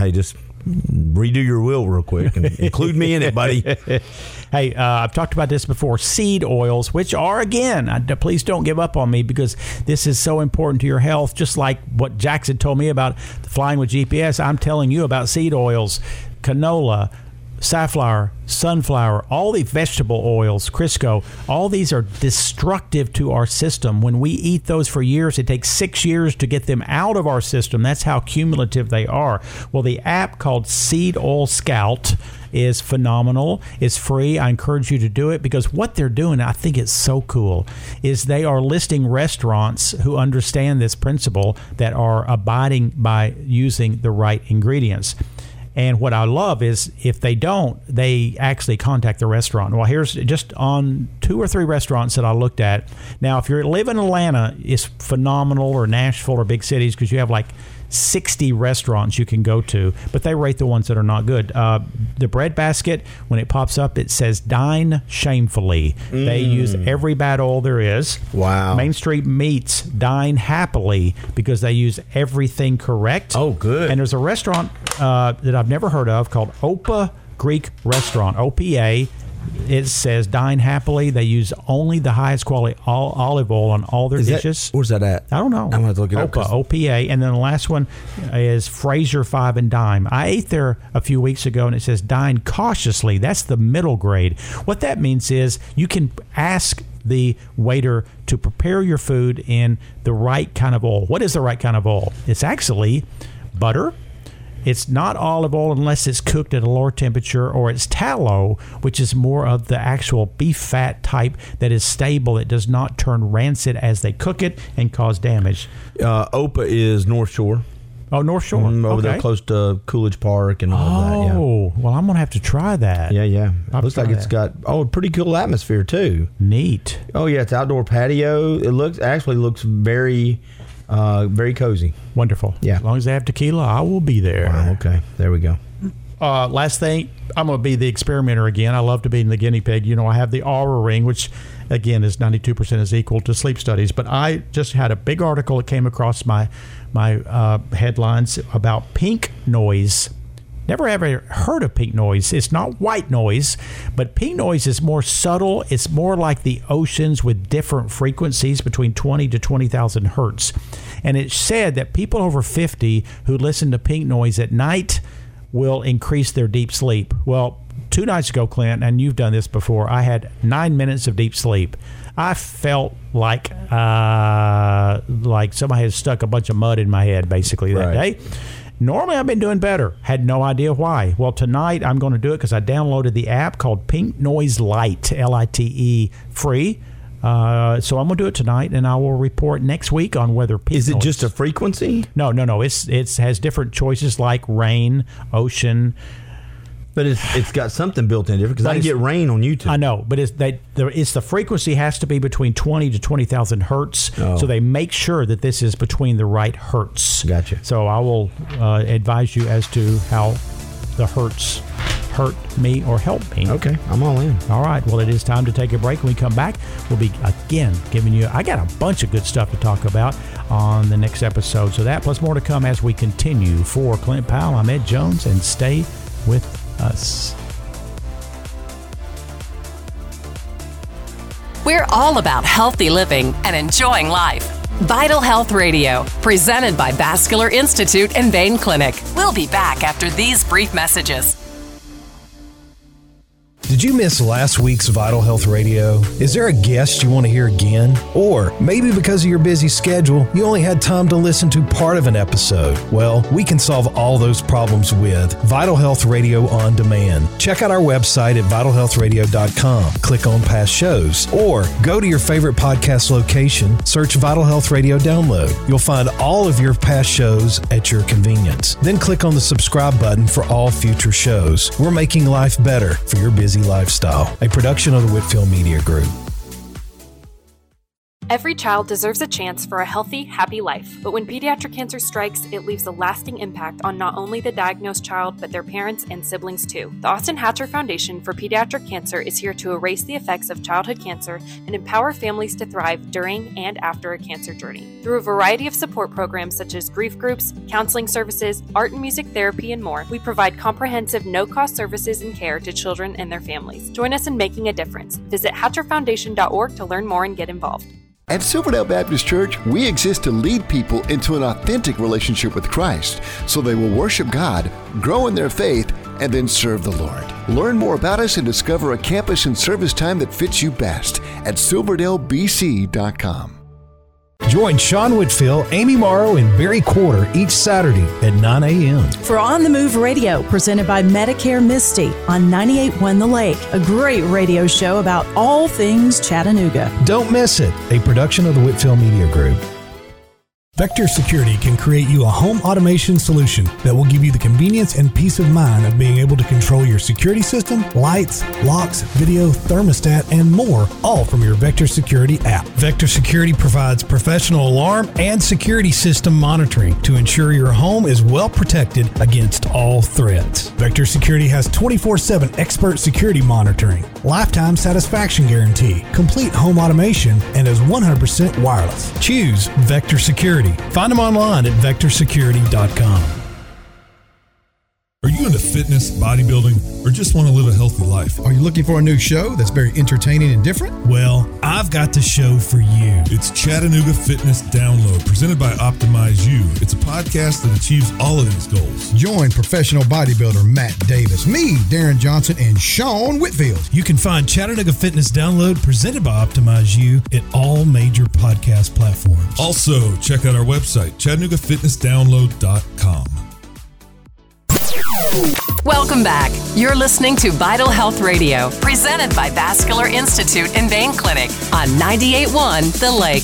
redo your will real quick and include me in it, buddy. Hey, I've talked about this before. Seed oils, which are, again, please don't give up on me because this is so important to your health. Just like what Jackson told me about flying with GPS, I'm telling you about seed oils, canola, safflower, sunflower, all the vegetable oils, Crisco, all these are destructive to our system. When we eat those for years, it takes 6 years to get them out of our system. That's how cumulative they are. Well, the app called Seed Oil Scout is phenomenal. It's free. I encourage you to do it because what they're doing, I think it's so cool, is they are listing restaurants who understand this principle that are abiding by using the right ingredients. And what I love is if they don't, they actually contact the restaurant. Well, here's just on 2 or 3 restaurants that I looked at. Now, if you live in Atlanta, it's phenomenal, or Nashville or big cities because you have like 60 restaurants you can go to, but they rate the ones that are not good. The bread basket, when it pops up, it says dine shamefully. They use every bad oil there is. Wow. Main Street Meats, dine happily, because they use everything correct. Oh, good. And there's a restaurant that I've never heard of called Opa Greek Restaurant, OPA. It says dine happily. They use only the highest quality olive oil on all their dishes. Where's that at? I don't know. I'm going to have to look it up. OPA. And then the last one is Fraser 5 and Dime. I ate there a few weeks ago, and it says dine cautiously. That's the middle grade. What that means is you can ask the waiter to prepare your food in the right kind of oil. What is the right kind of oil? It's actually butter. It's not olive oil unless it's cooked at a lower temperature, or it's tallow, which is more of the actual beef fat type that is stable. It does not turn rancid as they cook it and cause damage. Opa is North Shore. Oh, North Shore. Over there close to Coolidge Park and all of that. Yeah. Oh, well, I'm going to have to try that. Yeah. Looks like it's got a pretty cool atmosphere, too. Neat. Oh, yeah. It's outdoor patio. It looks very... very cozy. Wonderful. Yeah. As long as they have tequila, I will be there. Wow, okay. There we go. Last thing, I'm going to be the experimenter again. I love to be the guinea pig. You know, I have the Aura Ring, which, again, is 92% is equal to sleep studies. But I just had a big article that came across my headlines about pink noise. Never ever heard of pink noise. It's not white noise, but pink noise is more subtle. It's more like the oceans with different frequencies between 20 to 20,000 hertz. And it said that people over 50 who listen to pink noise at night will increase their deep sleep. Well, 2 nights ago, Clint, and you've done this before, I had 9 minutes of deep sleep. I felt like somebody had stuck a bunch of mud in my head basically that day. Normally, I've been doing better. Had no idea why. Well, tonight, I'm going to do it because I downloaded the app called Pink Noise Lite, Lite, free. So I'm going to do it tonight, and I will report next week on whether pink Is it noise. just a frequency? No. It has different choices like rain, ocean. But it's got something built in different, because I can get rain on YouTube. I know, but it's the frequency has to be between 20 to 20,000 hertz. Oh. So they make sure that this is between the right hertz. Gotcha. So I will advise you as to how the hertz hurt me or help me. Okay, I'm all in. All right, well, it is time to take a break. When we come back, we'll be, again, giving you... I got a bunch of good stuff to talk about on the next episode. So that plus more to come as we continue. For Clint Powell, I'm Ed Jones, and stay with us. We're all about healthy living and enjoying life. Vital Health Radio, presented by Vascular Institute and Vein Clinic. We'll be back after these brief messages. Did you miss last week's Vital Health Radio? Is there a guest you want to hear again? Or maybe because of your busy schedule, you only had time to listen to part of an episode? Well, we can solve all those problems with Vital Health Radio On Demand. Check out our website at vitalhealthradio.com. Click on past shows, or go to your favorite podcast location, search Vital Health Radio Download. You'll find all of your past shows at your convenience. Then click on the subscribe button for all future shows. We're making life better for your busy lifestyle. A production of the Whitfield Media Group. Every child deserves a chance for a healthy, happy life. But when pediatric cancer strikes, it leaves a lasting impact on not only the diagnosed child, but their parents and siblings too. The Austin Hatcher Foundation for Pediatric Cancer is here to erase the effects of childhood cancer and empower families to thrive during and after a cancer journey. Through a variety of support programs such as grief groups, counseling services, art and music therapy, and more, we provide comprehensive, no-cost services and care to children and their families. Join us in making a difference. Visit hatcherfoundation.org to learn more and get involved. At Silverdale Baptist Church, we exist to lead people into an authentic relationship with Christ so they will worship God, grow in their faith, and then serve the Lord. Learn more about us and discover a campus and service time that fits you best at silverdalebc.com. Join Sean Whitfield, Amy Morrow, and Barry Quarter each Saturday at 9 a.m. for On the Move Radio, presented by Medicare Misty on 98.1 The Lake, a great radio show about all things Chattanooga. Don't miss it, a production of the Whitfield Media Group. Vector Security can create you a home automation solution that will give you the convenience and peace of mind of being able to control your security system, lights, locks, video, thermostat, and more, all from your Vector Security app. Vector Security provides professional alarm and security system monitoring to ensure your home is well protected against all threats. Vector Security has 24/7 expert security monitoring, lifetime satisfaction guarantee, complete home automation, and is 100% wireless. Choose Vector Security. Find them online at vectorsecurity.com. Are you into fitness, bodybuilding, or just want to live a healthy life? Are you looking for a new show that's very entertaining and different? Well, I've got the show for you. It's Chattanooga Fitness Download, presented by Optimize You. It's a podcast that achieves all of these goals. Join professional bodybuilder Matt Davis, me, Darren Johnson, and Sean Whitfield. You can find Chattanooga Fitness Download, presented by Optimize You, at all major podcast platforms. Also, check out our website, ChattanoogaFitnessDownload.com. Welcome back. You're listening to Vital Health Radio, presented by Vascular Institute and Vein Clinic on 98.1 The Lake.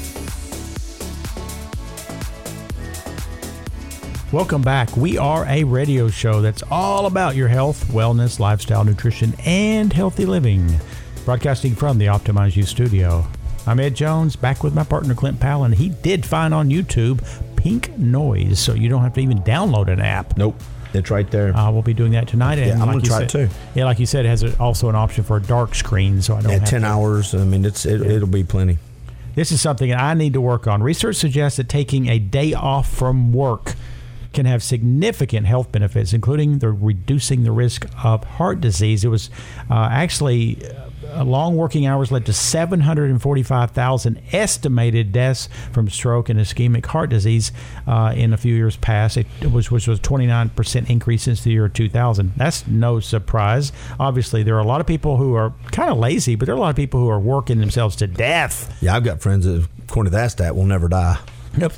Welcome back. We are a radio show that's all about your health, wellness, lifestyle, nutrition, and healthy living. Broadcasting from the Optimize You studio. I'm Ed Jones, back with my partner Clint Powell, and he did find on YouTube Pink Noise, so you don't have to even download an app. Nope. It's right there. We'll be doing that tonight. Yeah, and I'm going to try it too. Yeah, like you said, it has also an option for a dark screen, so I don't have 10 hours. I mean, it'll be plenty. This is something I need to work on. Research suggests that taking a day off from work can have significant health benefits, including reducing the risk of heart disease. It was actually long working hours led to 745,000 estimated deaths from stroke and ischemic heart disease in a few years past, which was a 29% increase since the year 2000. That's no surprise. Obviously, there are a lot of people who are kind of lazy, but there are a lot of people who are working themselves to death. Yeah, I've got friends that, according to that stat, will never die. Yep.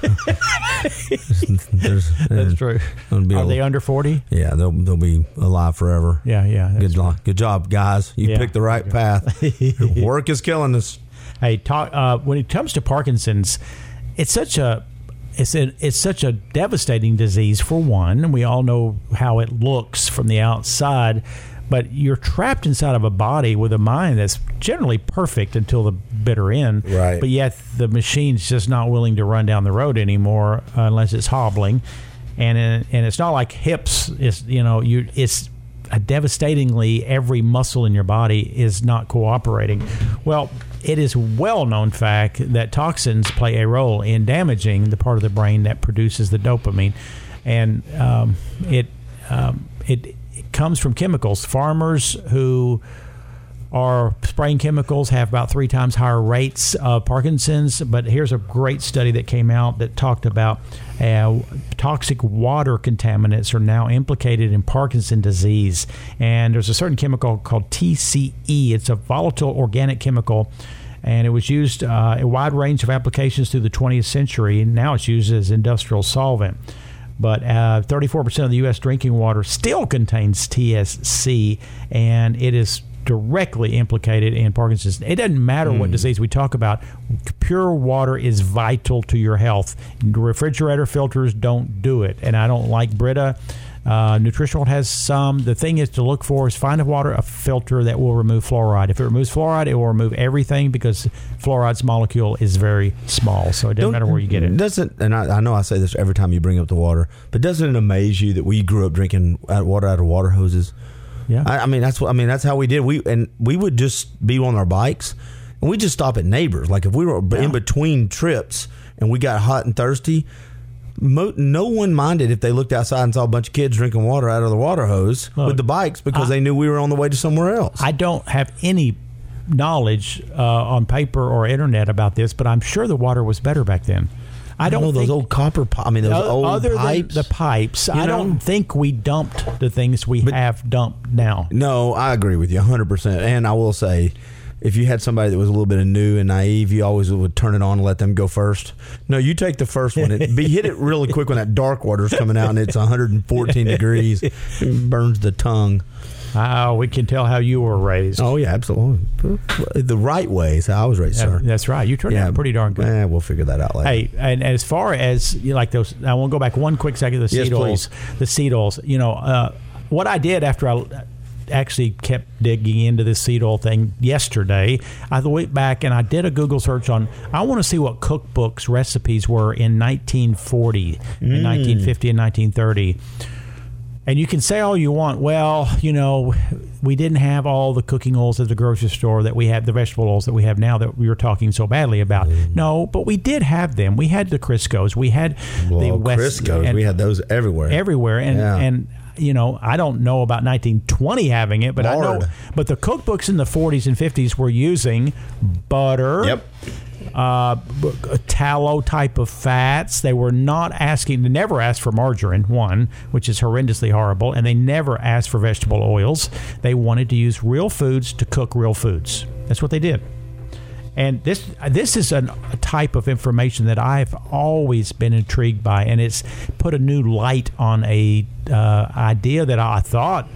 That's true. Are they under 40? Yeah, they'll be alive forever. Yeah. Good job, guys. You picked the right path. Work is killing us. Hey, when it comes to Parkinson's, it's such a devastating disease, for one, and we all know how it looks from the outside. But you're trapped inside of a body with a mind that's generally perfect until the bitter end. Right. But yet the machine's just not willing to run down the road anymore unless it's hobbling. And it's not like hips. It's devastatingly every muscle in your body is not cooperating. Well, it is well known fact that toxins play a role in damaging the part of the brain that produces the dopamine, and it comes from chemicals. Farmers who are spraying chemicals have about 3 times higher rates of Parkinson's. But here's a great study that came out that talked about toxic water contaminants are now implicated in Parkinson's disease. And there's a certain chemical called TCE. It's a volatile organic chemical, and it was used a wide range of applications through the 20th century, and now it's used as industrial solvent. But 34% of the U.S. drinking water still contains TCE, and it is directly implicated in Parkinson's. It doesn't matter what disease we talk about. Pure water is vital to your health. Refrigerator filters don't do it, and I don't like Brita. Nutritional has some. The thing is to look for is find a filter that will remove fluoride. If it removes fluoride, it will remove everything because fluoride's molecule is very small, so it doesn't matter where you get it. And I know I say this every time you bring up the water, but doesn't it amaze you that we grew up drinking water out of water hoses? Yeah, that's how we did. We would just be on our bikes, and we just stop at neighbors. Like if we were in between trips and we got hot and thirsty, no one minded if they looked outside and saw a bunch of kids drinking water out of the water hose with the bikes because they knew we were on the way to somewhere else. I don't have any knowledge on paper or internet about this, but I'm sure the water was better back then. I don't know those old copper. Old pipes. Than the pipes. I don't think we dumped the things we have dumped now. No, I agree with you 100%. And I will say, if you had somebody that was a little bit new and naive, you always would turn it on and let them go first. No, you take the first one. Hit it really quick when that dark water's coming out and it's 114 degrees. It burns the tongue. We can tell how you were raised. Oh, yeah, absolutely. The right way is how I was raised, sir. That's right. You turned out pretty darn good. We'll figure that out later. Hey, and as far as like those, I want to go back one quick second. The seed oils. The seed oils. What I did after I actually kept digging into this seed oil thing yesterday, I went back and I did a Google search on, I want to see what cookbooks recipes were in 1940, in 1950 and 1930. And you can say all you want, well, we didn't have all the cooking oils at the grocery store that we have, the vegetable oils that we have now that we were talking so badly about. No, but we did have them. We had the Criscos. We had the West. Criscos. We had those everywhere. And I don't know about 1920 having it, but I know. But the cookbooks in the 40s and 50s were using butter, tallow type of fats. They were not asking. They never asked for margarine, which is horrendously horrible, and they never asked for vegetable oils. They wanted to use real foods to cook real foods. That's what they did. And this is a type of information that I've always been intrigued by, and it's put a new light on a idea that I thought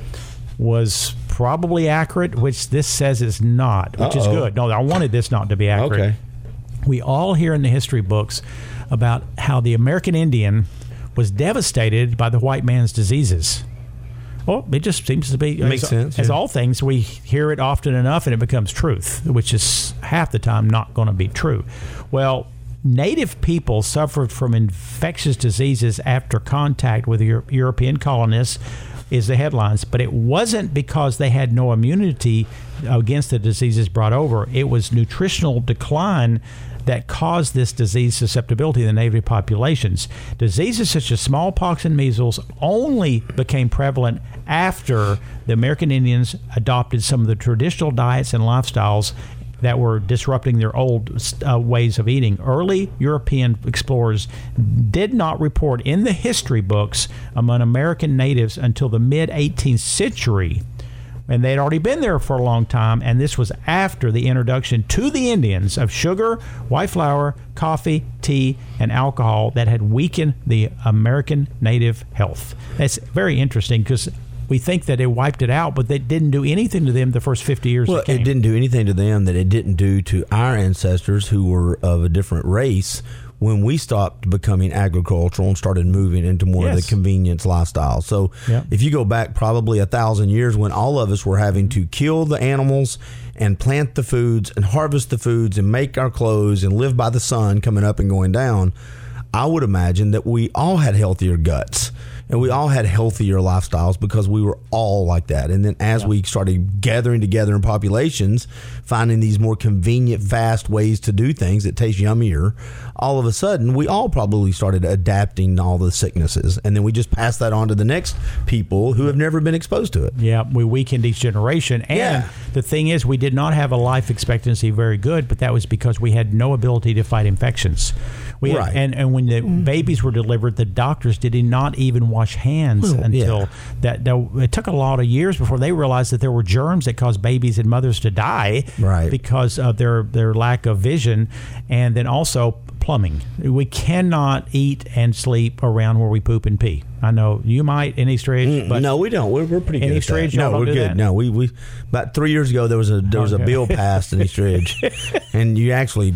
was probably accurate, which this says is not, which is good. No, I wanted this not to be accurate. Okay. We all hear in the history books about how the American Indian was devastated by the white man's diseases. Well, it just seems to be, makes sense. As all things, we hear it often enough and it becomes truth, which is half the time not going to be true. Well, native people suffered from infectious diseases after contact with European colonists, is the headlines, but it wasn't because they had no immunity against the diseases brought over. It was nutritional decline that caused this disease susceptibility in the native populations. Diseases such as smallpox and measles only became prevalent after the American Indians adopted some of the traditional diets and lifestyles that were disrupting their old ways of eating. Early European explorers did not report in the history books among American natives until the mid-18th century. And they'd already been there for a long time, and this was after the introduction to the Indians of sugar, white flour, coffee, tea, and alcohol that had weakened the American native health. That's very interesting because we think that it wiped it out, but they didn't do anything to them the first 50 years. Well, it didn't do anything to them that it didn't do to our ancestors who were of a different race when we stopped becoming agricultural and started moving into more of the convenience lifestyle. So if you go back probably 1,000 years when all of us were having to kill the animals and plant the foods and harvest the foods and make our clothes and live by the sun coming up and going down, I would imagine that we all had healthier guts. And we all had healthier lifestyles because we were all like that. And then as we started gathering together in populations, finding these more convenient, fast ways to do things that taste yummier, all of a sudden, we all probably started adapting all the sicknesses. And then we just passed that on to the next people who have never been exposed to it. Yeah, we weakened each generation. And the thing is, we did not have a life expectancy very good, but that was because we had no ability to fight infections. And when the babies were delivered, the doctors did not even wash hands until that. It took a lot of years before they realized that there were germs that caused babies and mothers to die because of their lack of vision, and then also plumbing. We cannot eat and sleep around where we poop and pee. I know you might in East Ridge, but no, we don't. We're pretty good. East Ridge, no, we're good. That? No, we about 3 years ago there was a bill passed in East Ridge, and you actually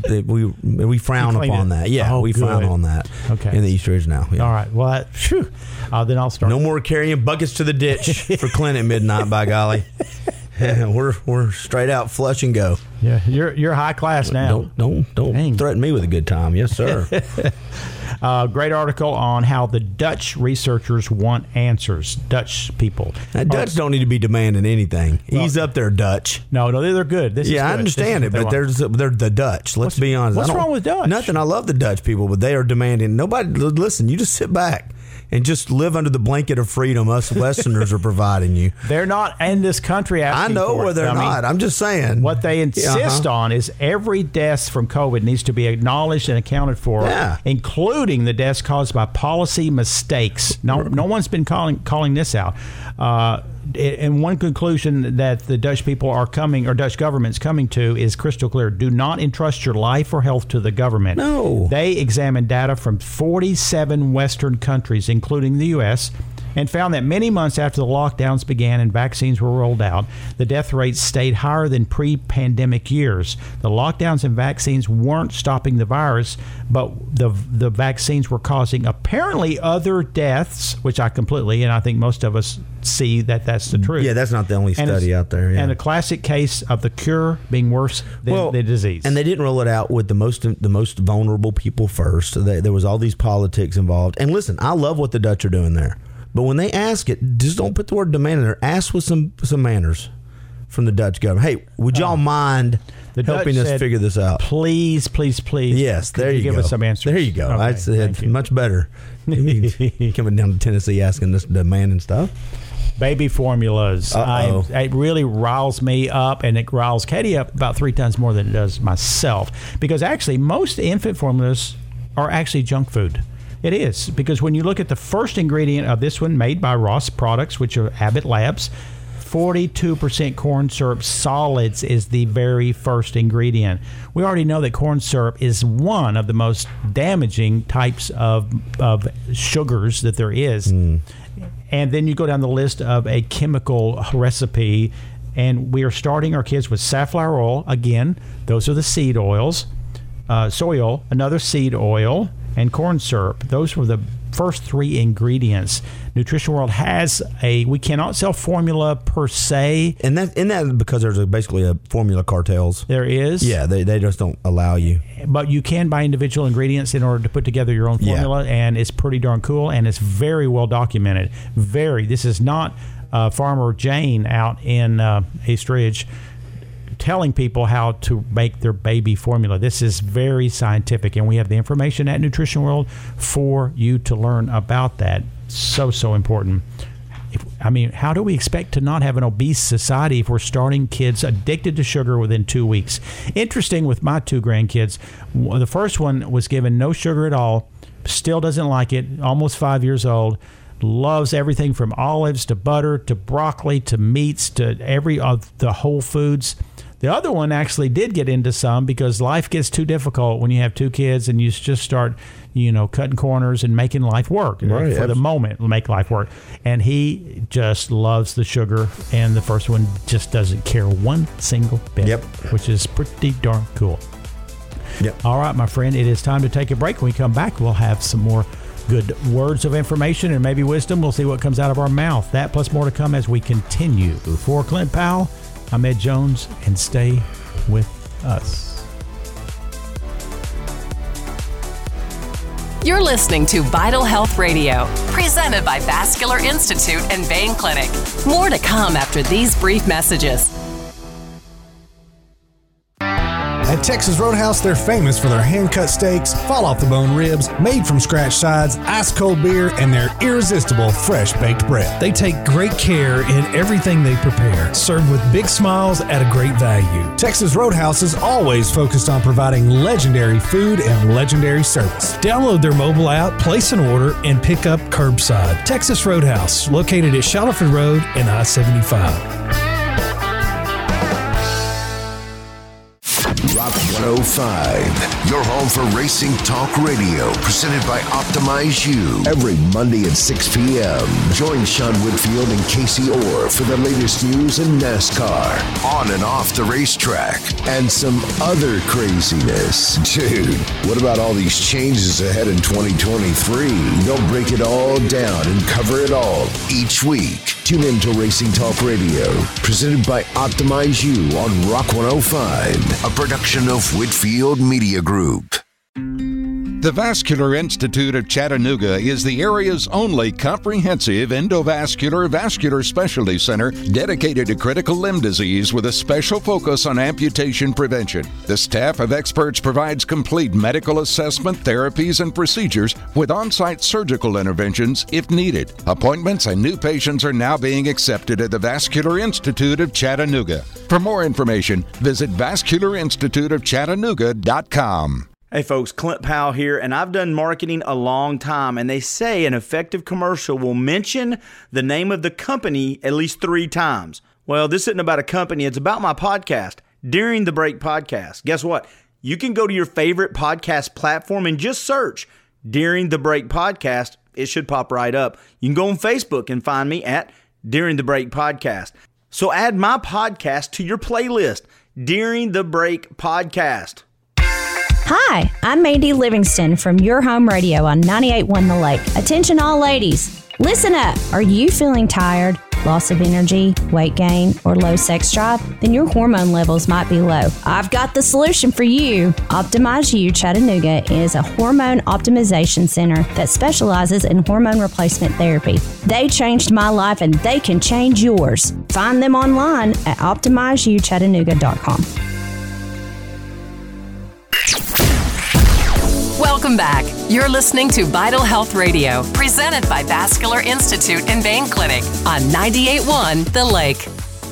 we frown upon that. Yeah, we frown on that. Okay. In the East Ridge now. Yeah. All right. Well, then I'll start. No more carrying buckets to the ditch for Clint at midnight. By golly. We're straight out flush and go. Yeah, you're high class now. Don't threaten me with a good time. Yes, sir. Great article on how the Dutch researchers want answers. Dutch people. Dutch don't need to be demanding anything. Ease up there, Dutch. No, they're good. This is good. I understand it, but they're the Dutch. Let's be honest. What's wrong with Dutch? Nothing. I love the Dutch people, but they are demanding. Nobody, listen, you just sit back and just live under the blanket of freedom us Westerners are providing you. They're not in this country asking I know for where they're not. I'm just saying. What they insist on is every death from COVID needs to be acknowledged and accounted for, including the deaths caused by policy mistakes. No one's been calling this out. And one conclusion that the Dutch people are coming, or Dutch government's coming to, is crystal clear. Do not entrust your life or health to the government. No. They examined data from 47 Western countries, including the U.S., and found that many months after the lockdowns began and vaccines were rolled out, the death rates stayed higher than pre-pandemic years. The lockdowns and vaccines weren't stopping the virus, but the vaccines were causing apparently other deaths, which I think most of us see that that's the truth. Yeah, that's not the only study out there. Yeah. And a classic case of the cure being worse than the disease. And they didn't roll it out with the most vulnerable people first. There was all these politics involved. And listen, I love what the Dutch are doing there. But when they ask it, just don't put the word demand in there. Ask with some manners from the Dutch government. Hey, would y'all mind helping us figure this out? Please, please, please. Yes, there you go. Give us some answers. There you go. Okay, I said much better. Coming down to Tennessee asking this demanding stuff. Baby formulas. It really riles me up, and it riles Katie up about 3 times more than it does myself. Because actually, most infant formulas are actually junk food. It is, because when you look at the first ingredient of this one, made by Ross Products, which are Abbott Labs, 42% corn syrup solids is the very first ingredient. We already know that corn syrup is one of the most damaging types of sugars that there is. And then you go down the list of a chemical recipe, and we are starting our kids with safflower oil. Again, those are the seed oils. Soy oil, another seed oil, and corn syrup. Those were the first 3 ingredients. Nutrition World has we cannot sell formula per se. And that because there's basically a formula cartels. There is. Yeah, they just don't allow you. But you can buy individual ingredients in order to put together your own formula, and it's pretty darn cool, and it's very well documented. This is not Farmer Jane out in East Ridge telling people how to make their baby formula. This is very scientific, and we have the information at Nutrition World for you to learn about that. So important. How do we expect to not have an obese society if we're starting kids addicted to sugar within 2 weeks? Interesting with my 2 grandkids. The first one was given no sugar at all, still doesn't like it, almost 5 years old. Loves everything from olives to butter to broccoli to meats to every of the whole foods. The other one actually did get into some because life gets too difficult when you have 2 kids and you just start, cutting corners and making life work. Right, for the moment, make life work. And he just loves the sugar, and the first one just doesn't care one single bit, which is pretty darn cool. Yep. All right, my friend, it is time to take a break. When we come back, we'll have some more good words of information and maybe wisdom. We'll see what comes out of our mouth. That plus more to come as we continue. For Clint Powell, I'm Ed Jones, and stay with us. You're listening to Vital Health Radio, presented by Vascular Institute and Vein Clinic. More to come after these brief messages. At Texas Roadhouse, they're famous for their hand-cut steaks, fall-off-the-bone ribs, made-from-scratch sides, ice-cold beer, and their irresistible fresh-baked bread. They take great care in everything they prepare, served with big smiles at a great value. Texas Roadhouse is always focused on providing legendary food and legendary service. Download their mobile app, place an order, and pick up curbside. Texas Roadhouse, located at Shallowford Road and I-75. Rock 105, your home for racing talk radio, presented by Optimize You. Every Monday at 6 p.m. Join Sean Whitfield and Casey Orr for the latest news in NASCAR, on and off the racetrack, and some other craziness. Dude, what about all these changes ahead in 2023? They'll break it all down and cover it all each week. Tune in to Racing Talk Radio, presented by Optimize You on Rock 105, a production of Whitfield Media Group. The Vascular Institute of Chattanooga is the area's only comprehensive endovascular vascular specialty center dedicated to critical limb disease with a special focus on amputation prevention. The staff of experts provides complete medical assessment, therapies, and procedures with on-site surgical interventions if needed. Appointments and new patients are now being accepted at the Vascular Institute of Chattanooga. For more information, visit vascularinstituteofchattanooga.com. Hey folks, Clint Powell here, and I've done marketing a long time, and they say an effective commercial will mention the name of the company at least 3 times. Well, this isn't about a company, it's about my podcast, During the Break Podcast. Guess what? You can go to your favorite podcast platform and just search During the Break Podcast It should pop right up. You can go on Facebook and find me at During the Break Podcast. So add my podcast to your playlist, During the Break Podcast. Hi, I'm Mandy Livingston from Your Home Radio on 98.1 The Lake. Attention all ladies. Listen up. Are you feeling tired, loss of energy, weight gain, or low sex drive? Then your hormone levels might be low. I've got the solution for you. Optimize You Chattanooga is a hormone optimization center that specializes in hormone replacement therapy. They changed my life and they can change yours. Find them online at optimizeyouchattanooga.com. Welcome back. You're listening to Vital Health Radio, presented by Vascular Institute and Vein Clinic on 98.1 The Lake.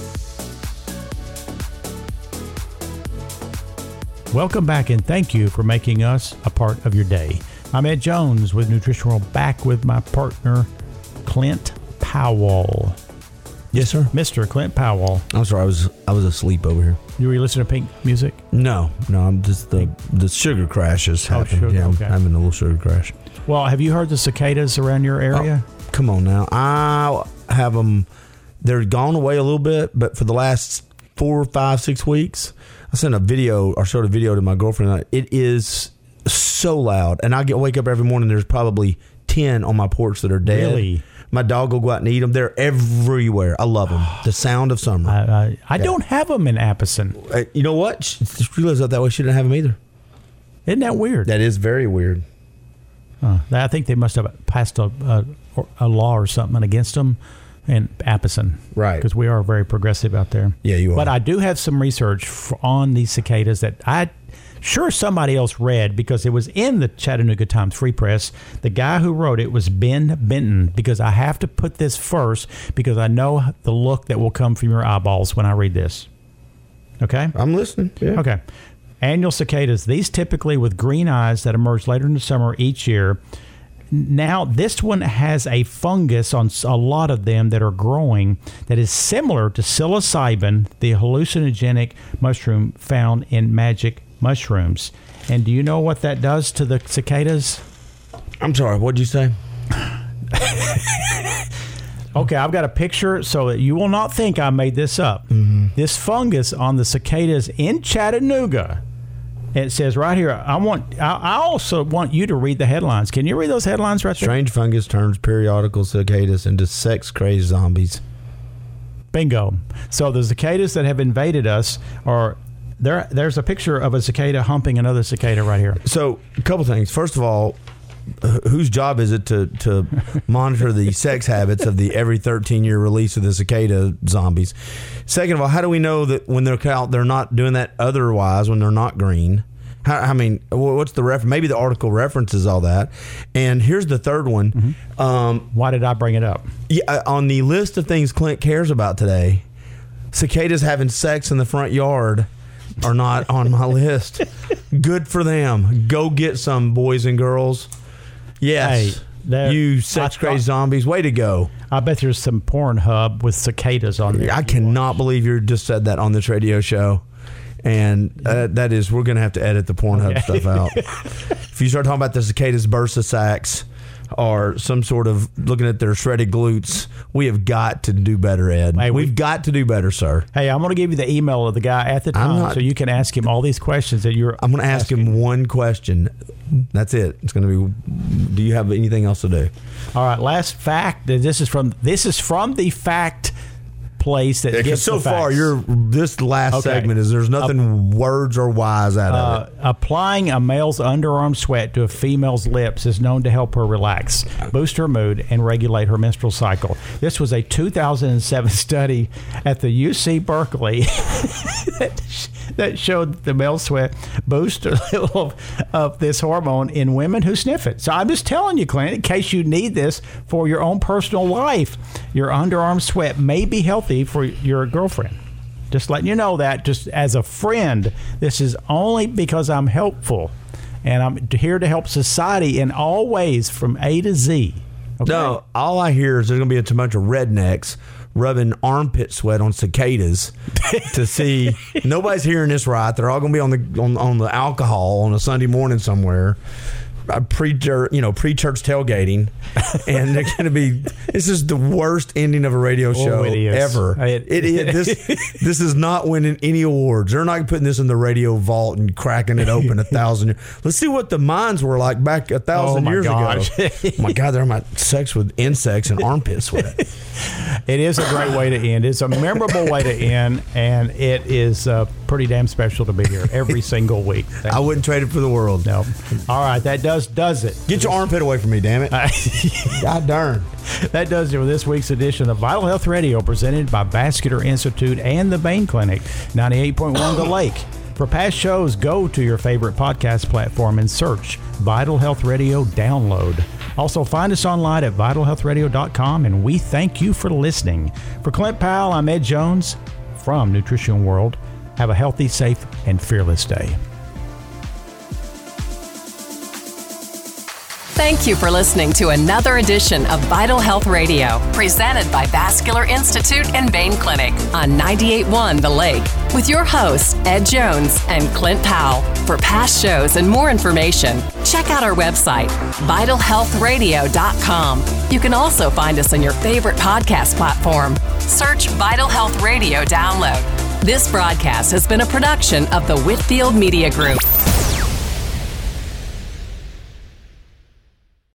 Welcome back, and thank you for making us a part of your day. I'm Ed Jones with Nutrition World, back with my partner, Clint Powell. Yes, sir. Mr. Clint Powell. I'm sorry, I was asleep over here. You were listening to Pink music? No, I'm just the sugar crash has happened. Sugar, yeah, I'm okay. having a little sugar crash. Well, have you heard the cicadas around your area? Oh, come on now. I have them. They're gone away a little bit, but for the last 4, 5, 6 weeks, I showed a video to my girlfriend. It is so loud, and I wake up every morning. There's probably 10 on my porch that are dead. Really? My dog will go out and eat them. They're everywhere. I love them. The sound of summer. I don't have them in Appleton. You know what? She lives out that way. She didn't have them either. Isn't that weird? That is very weird. I think they must have passed a law or something against them in Appleton. Right. Because we are very progressive out there. Yeah, you are. But I do have some research on these cicadas that I sure somebody else read, because it was in the Chattanooga Times Free Press. The guy who wrote it was Ben Benton, because I have to put this first because I know the look that will come from your eyeballs when I read this. Okay? I'm listening. Yeah. Okay. Annual cicadas, these typically with green eyes that emerge later in the summer each year. Now, this one has a fungus on a lot of them that are growing that is similar to psilocybin, the hallucinogenic mushroom found in magic mushrooms. And do you know what that does to the cicadas? I'm sorry, what'd you say? Okay, I've got a picture so that you will not think I made this up. Mm-hmm. This fungus on the cicadas in Chattanooga, it says right here, I also want you to read the headlines. Can you read those headlines right there? Strange fungus turns periodical cicadas into sex-crazed zombies. Bingo. So the cicadas that have invaded us are... There's a picture of a cicada humping another cicada right here. So, a couple things. First of all, whose job is it to monitor the sex habits of the every 13-year release of the cicada zombies? Second of all, how do we know that when they're out, they're not doing that otherwise when they're not green? What's the reference? Maybe the article references all that. And here's the third one. Mm-hmm. Why did I bring it up? Yeah, on the list of things Clint cares about today, cicadas having sex in the front yard are not on my list. Good for them. Go get some, boys and girls. Yes. Hey, you sex-crazed zombies. Way to go. I bet there's some Pornhub with cicadas on there. I cannot believe you just said that on this radio show. And that is, we're going to have to edit the Pornhub stuff out. If you start talking about the cicadas bursa sacs or some sort of looking at their shredded glutes, we have got to do better, Ed. Hey, we've got to do better, sir. Hey, I'm going to give you the email of the guy at the time so you can ask him all these questions that you're I'm going to ask him one question. That's it. It's going to be, do you have anything else to do? All right, last fact. This is from the fact place that gets so the facts. Far this last segment is there's nothing words or wise out of it. Applying a male's underarm sweat to a female's lips is known to help her relax, boost her mood, and regulate her menstrual cycle. This was a 2007 study at the UC Berkeley that showed the male sweat boost a little of this hormone in women who sniff it. So I'm just telling you, Clint, in case you need this for your own personal life, your underarm sweat may be healthy for your girlfriend. Just letting you know that, just as a friend. This is only because I'm helpful, and I'm here to help society in all ways from A to Z. Okay? No, all I hear is there's going to be a bunch of rednecks rubbing armpit sweat on cicadas to see. Nobody's hearing this right. They're all going to be on the alcohol on a Sunday morning somewhere. pre-church tailgating, and they're going to be. This is the worst ending of a radio show ever. It is. This is not winning any awards. They're not putting this in the radio vault and cracking it open 1,000 years. Let's see what the mines were like back 1,000 years ago. Oh my God, they're about sex with insects and armpit sweat. It is a great way to end. It's a memorable way to end, and it is pretty damn special to be here every single week. I wouldn't trade it for the world. No. All right, that does it. Get your armpit away from me, damn it. God darn. That does it for this week's edition of Vital Health Radio, presented by Vascular Institute and the Bain Clinic, 98.1 The Lake. For past shows, go to your favorite podcast platform and search Vital Health Radio Download. Also, find us online at vitalhealthradio.com, and we thank you for listening. For Clint Powell, I'm Ed Jones from Nutrition World. Have a healthy, safe, and fearless day. Thank you for listening to another edition of Vital Health Radio, presented by Vascular Institute and Bain Clinic on 98.1 The Lake, with your hosts, Ed Jones and Clint Powell. For past shows and more information, check out our website, vitalhealthradio.com. You can also find us on your favorite podcast platform. Search Vital Health Radio Download. This broadcast has been a production of the Whitfield Media Group.